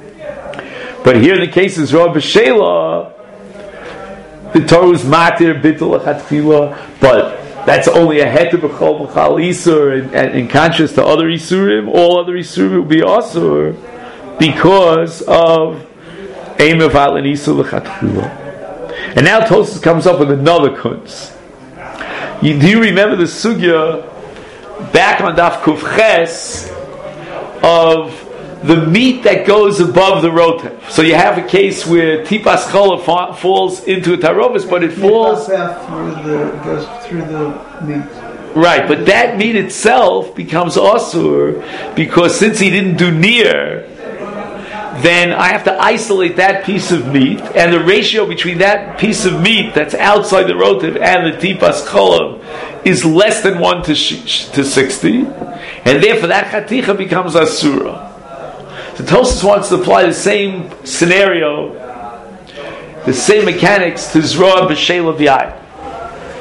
But here in the case of Zroa B'Shela, the Torah was matir bittul lechatchila, but that's only a heter b'chol b'chal isur, and in contrast to other isurim, all other isurim would be asur because of ein mevatlin isur lechatchila. And now Tosfos comes up with another kunz. Do you remember the sugya back on Daf Kuf Ches of the meat that goes above the rotem? So you have a case where tipas chola falls into a tarovis, but it falls goes through the meat. Right, but that meat itself becomes asur because since he didn't do near, then I have to isolate that piece of meat, and the ratio between that piece of meat that's outside the rotiv and the tipas chola is less than 1 to 60, and therefore that chaticha becomes asura. So Tosfos wants to apply the same scenario, the same mechanics to Zroa B'Shela V'Ayil.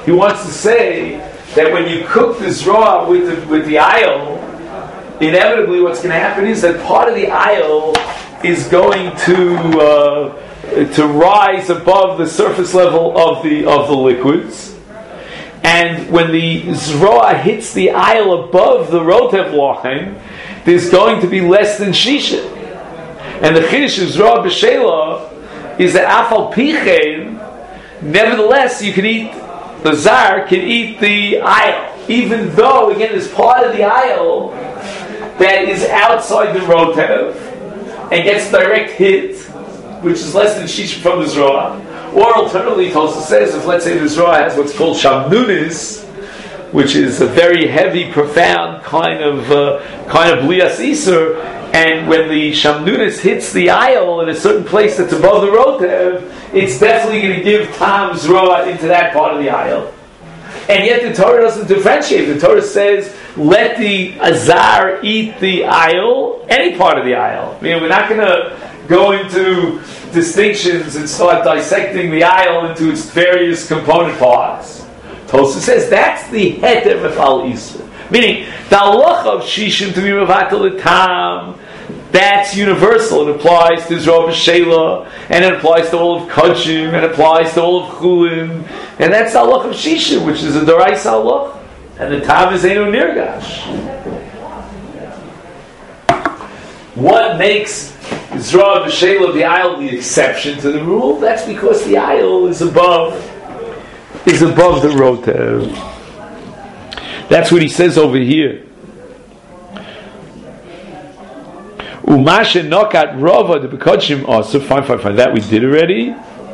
He wants to say that when you cook the zroa with the aisle, inevitably what's going to happen is that part of the aisle is going to rise above the surface level of the liquids. And when the zroa hits the aisle above the rotev line, there's going to be less than shisha. And the chiddush of zroa b'sheila is that afal pichein, nevertheless you can eat, the zar can eat the aisle, even though again there's part of the aisle that is outside the rotev and gets direct hit, which is less than shisha from the zroa. Or alternatively, Tosfos says, if let's say the zroa has what's called shamnunis, which is a very heavy, profound kind of blias iser, and when the shamnunis hits the aisle in a certain place that's above the rotev, it's definitely going to give tam zroa into that part of the aisle. And yet the Torah doesn't differentiate. The Torah says, let the azar eat the aisle, any part of the aisle. I mean, we're not going to go into distinctions and start dissecting the aisle into its various component parts. Tosfos says that's the heter mefal isur. Meaning, the halacha of shishim to be mevatel tam, that's universal. It applies to zroa b'sheila, and it applies to all of kodshim, and it applies to all of chulin, and that's the halacha of shishim, which is a doraisa halacha. And the tam is einu nirgash. What makes zroa b'sheila the aisle the exception to the rule? That's because the aisle is above the rotev. That's what he says over here. Umashe nokat rova the bekodshim also. Fine. That we did already.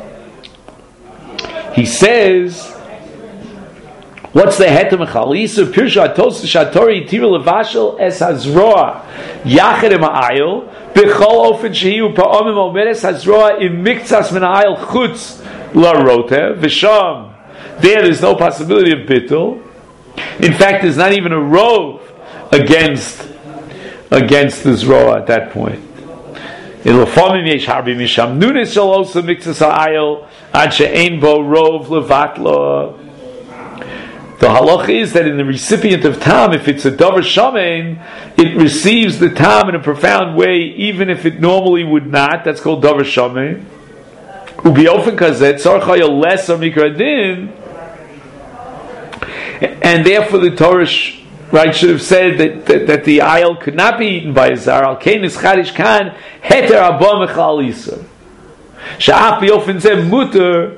He says, what's the heter mechalisa? Pirsha Tosfos shatori tira levashel es hazroa yached im ha'ayil b'chol ofen shehi u'pa'omim omeres hazroa im miktzas min ha'ayil chutz la rotev v'sham. There's no possibility of bittul. In fact, there's not even a rove against the zroa at that point. In lefamim yesh harbi misham nunis shel osa miktzas ha'ayil ad she'ein bo rove levatla. The halach is that in the recipient of tam, if it's a davar shamein, it receives the tam in a profound way, even if it normally would not. That's called davar shamein. Ubi ofen kazet tzarcha lesser mikra din. And therefore the Torah should have said that the aisle could not be eaten by a zar. Al kein is chadish kan heter abba mechal isur. Sha'af b'ofen zeh muter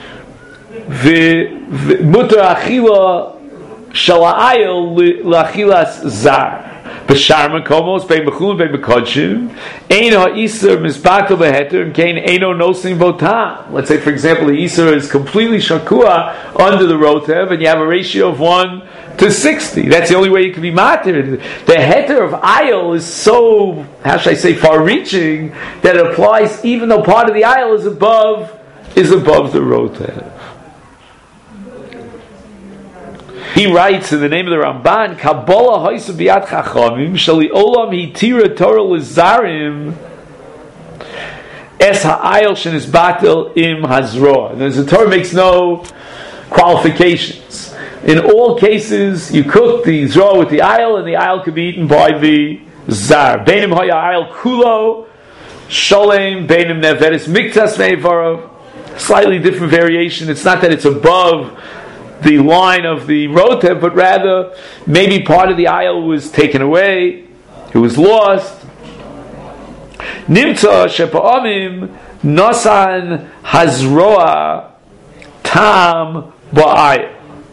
muter achila shel ha'ayil la'achilas zar. B'shar makomos bein b'chulin bein b'kodshim ein ha'isur misbatel b'heter and kein eino nosim botam. Let's say, for example, the isur is completely shakua under the rotev, and you have a ratio of 1:60. That's the only way you can be matir. The heter of ayil is so, how should I say, far-reaching that it applies even though part of the ayil is above the rotev. He writes in the name of the Ramban, Kabbalah hoysa biyad chachamim shali olam hitira Torah lizarim es ha'ayil shenis batel im hazroa. And the Torah makes no qualifications. In all cases, you cook the zroa with the ayil, and the ayil could be eaten by the zar. Beinim haya ayil kulo sholem beinim neveres miktas meivarav. Slightly different variation. It's not that it's above the line of the rotev, but rather maybe part of the aisle was taken away, it was lost. Nimtza shepa'amim nosan hazroa tam ba'ayil.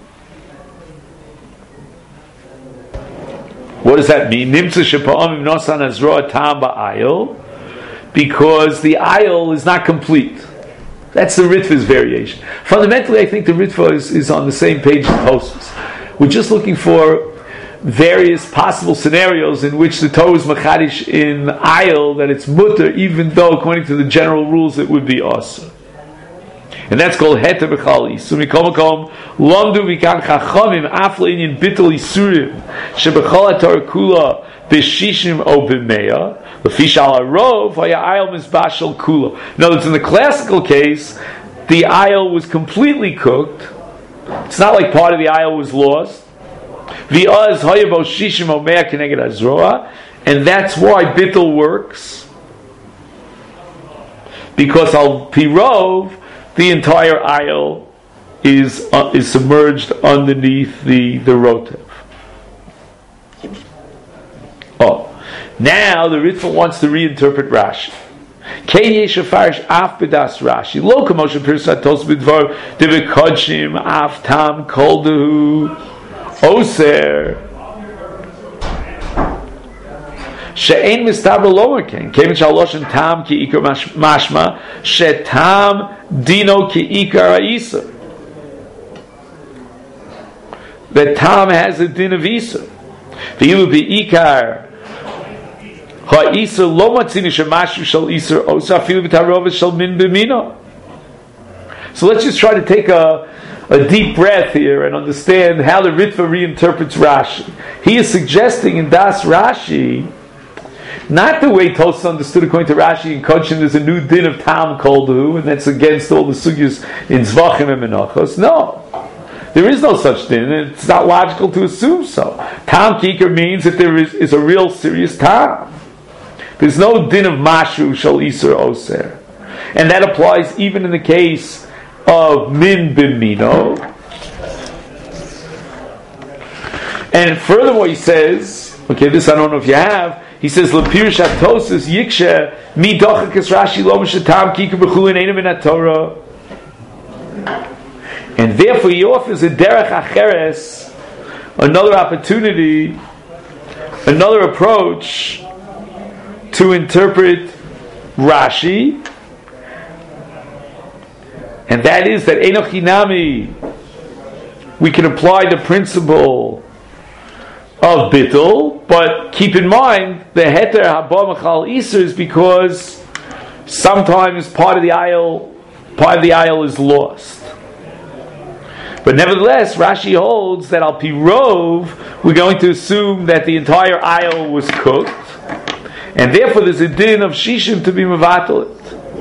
What does that mean? Nimtza shepa'amim nosan hazroa tam ba'ayil, because the aisle is not complete. That's the Ritva's variation. Fundamentally, I think the Ritva is on the same page as Tosfos. We're just looking for various possible scenarios in which the Torah is machadish in ayil that it's mutter, even though according to the general rules it would be asur. And that's called heter b'chali. So mikomakom lomdu mikan chachamim afleinin bittul isurim shebechol haTorah kula b'shishim o b'meya. In other words, in the classical case, the ayil was completely cooked, It's not like part of the aisle was lost. V'az hayavo shishim omea keneged hazroa, and that's why bittul works. Because al pirov, the entire aisle is submerged underneath the rotev. Oh, now the Ritva wants to reinterpret Rashi. Kein yeshafarish af bedas Rashi. Lo kamosha pirsat tos bidvar devekodshim af tam koldehu oser she'ein mistabra lower ken. Kevin shaloshin tam ki ikar mashma she'tam dino ki ikar ha'isa. That tam has a din of isa. V'ilu bi'ikar ha'isa lo matzini shemashu shal isa osa afilu b'tarovet shal min b'mino. So let's just try to take a deep breath here and understand how the Ritva reinterprets Rashi. He is suggesting in Das Rashi, not the way Tosfos understood according to Rashi in Kodshim, there's a new din of tam koldehu, and that's against all the sugyas in Zvachim and Menachos. No. There is no such thing, and it's not logical to assume so. Tam kikar means that there is a real serious tam. There's no din of mashu shal iser oser. And that applies even in the case of min bimino. And furthermore he says, okay, this I don't know if you have, he says, Lepir Shatosis Yikshe Mi Dochakas Rashi Lo Mishatam Kikar B'chulin Einam in Torah. And therefore he offers a derech acheres, another opportunity, another approach to interpret Rashi, and that is that Enoch Hinami, we can apply the principle of bittul, but keep in mind the heter haba machal iser is because sometimes part of the aisle is lost. But nevertheless, Rashi holds that al pi rov, we're going to assume that the entire aisle was cooked, and therefore there's a din of shishim to be mevatel it.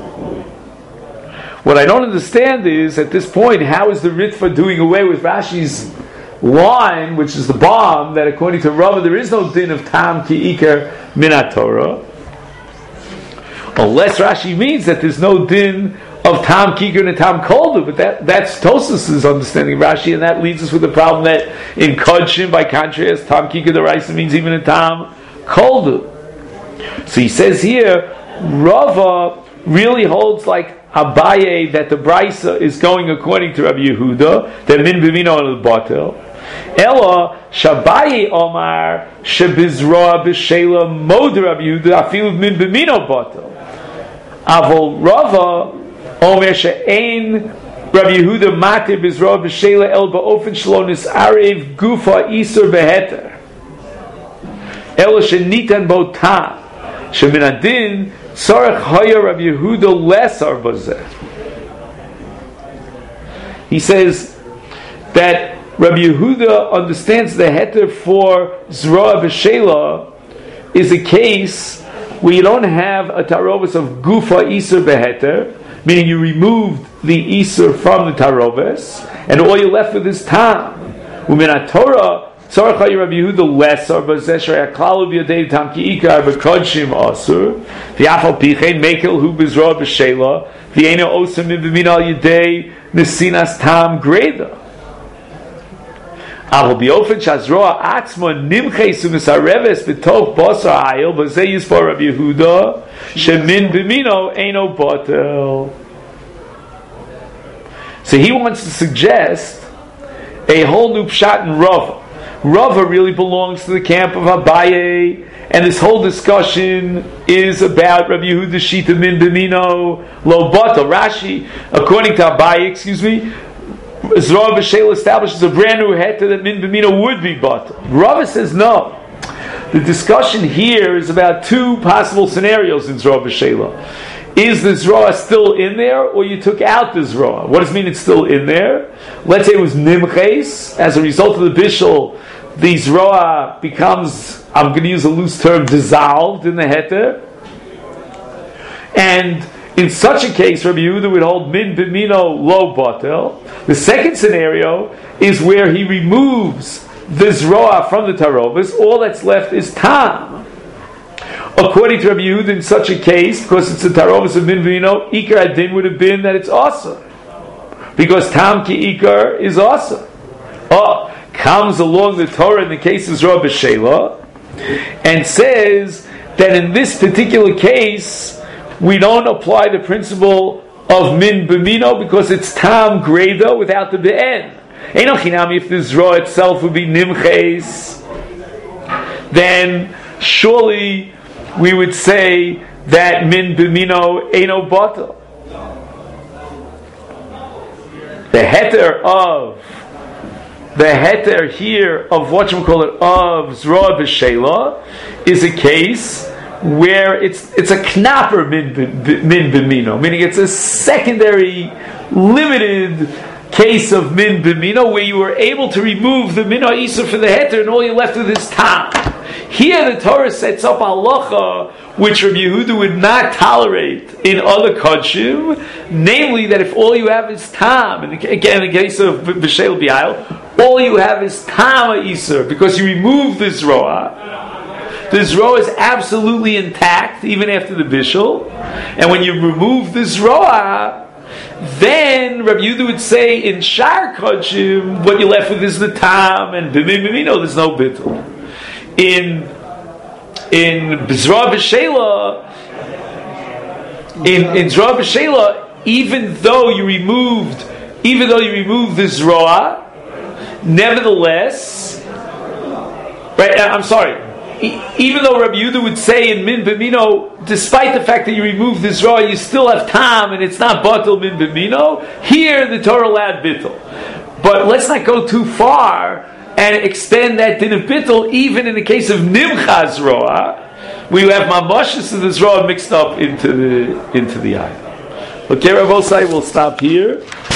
What I don't understand is, at this point, how is the Ritva doing away with Rashi's line, which is the bomb, that according to Rava there is no din of tam ki ikar min Torah, unless Rashi means that there's no din of tam kikar and tam koldu, but that's Tosfos' understanding of Rashi, and that leads us with the problem that in Kodshim, by contrast, tam kikar the Raisa means even in tam koldu. So he says here, Rava really holds like Abaye that the Brisa is going according to Rabbi Yehuda, that min b'mino al batel. Ella Shabaye Omar Shebizroa b'Sheila Mod Rabbi Yehuda afilu min b'mino batel. Avol Rava Omer she'ein Rabbi Yehuda matir bizroa b'Sheila el ba'ofen shelo nis'arev gufa iser beheter. Ella shenitan bo tam shemin adin tzarech haya Rabbi Yehuda lesar bazeh. He says that Rabbi Yehuda understands the heter for Zroa b'Sheila is a case where you don't have a tarovis of gufa iser beheter, meaning you removed the iser from the tarovis, and all you're left with is tam. Umin Torah tzarech haya Rabbi Yehuda lesar bazeh she'aklalu b'yadei tam ki ikar b'kodshim asur v'yafal pichein mekel hu b'Zroa b'Sheila v'yeino osam b'min al yadei nesinas tam greda. Avol b'ofen shazroa atzma nimches u'misareves b'toch basar ayil b'zeh yisvar Rabbi Yehuda shemin b'mino eino batel. So he wants to suggest a whole new pshat in Rava. Rava really belongs to the camp of Abaye, and this whole discussion is about Rabbi Yehuda shita min b'mino lo batel. Rashi, according to Abaye, Zroa b'Sheila establishes a brand new heter that min b'mino would be batel. Rava says no. The discussion here is about two possible scenarios in Zroa b'Sheila. Is the Zroa still in there, or you took out the Zroa? What does it mean it's still in there? Let's say it was nimches. As a result of the bishul, the Zroa becomes, I'm going to use a loose term, dissolved in the heter. And In such a case, Rabbi Yehuda would hold min b'mino lo batel. The second scenario is where he removes the zroa from the tarovis. All that's left is tam. According to Rabbi Yehuda, in such a case, because it's a tarovis of min b'mino, ikar adin would have been that it's awesome, because tam ki ikar is awesome. Comes along the Torah in the case of zroa b'shela and says that in this particular case we don't apply the principle of min b'mino because it's tam greda without the be'en. Eino chinami, if the zroa itself would be nimches, then surely we would say that min b'mino eino batel. The heter here of what you call it of zroa b'shela is a case where it's a knapper min b'mino, meaning it's a secondary limited case of min b'mino where you were able to remove the min ha'isur for the heter and all you're left with is tam. Here the Torah sets up halacha which Rabbi Yehuda would not tolerate in other kodshim, namely that if all you have is tam, and again in the case of b'shel b'ayil, all you have is tam ha'isur because you remove the zroa. The zroa is absolutely intact even after the bishul, and when you remove the zroa, then Rabbi Yehuda would say in shar kodshim what you're left with is the tam, and b'mimino there's no bittul. In zroa b'shela, in zroa b'shela, even though you removed the zroa, nevertheless, right? I'm sorry. Even though Rabbi Yehuda would say in min b'mino, despite the fact that you remove the zroa, you still have tam, and it's not batel min b'mino. Here, the Torah allowed bittul, but let's not go too far and extend that din of bittul even in the case of nimcha zroa. We have mamashis of the zroa mixed up into the eye. Okay, Rav Osai, we'll stop here.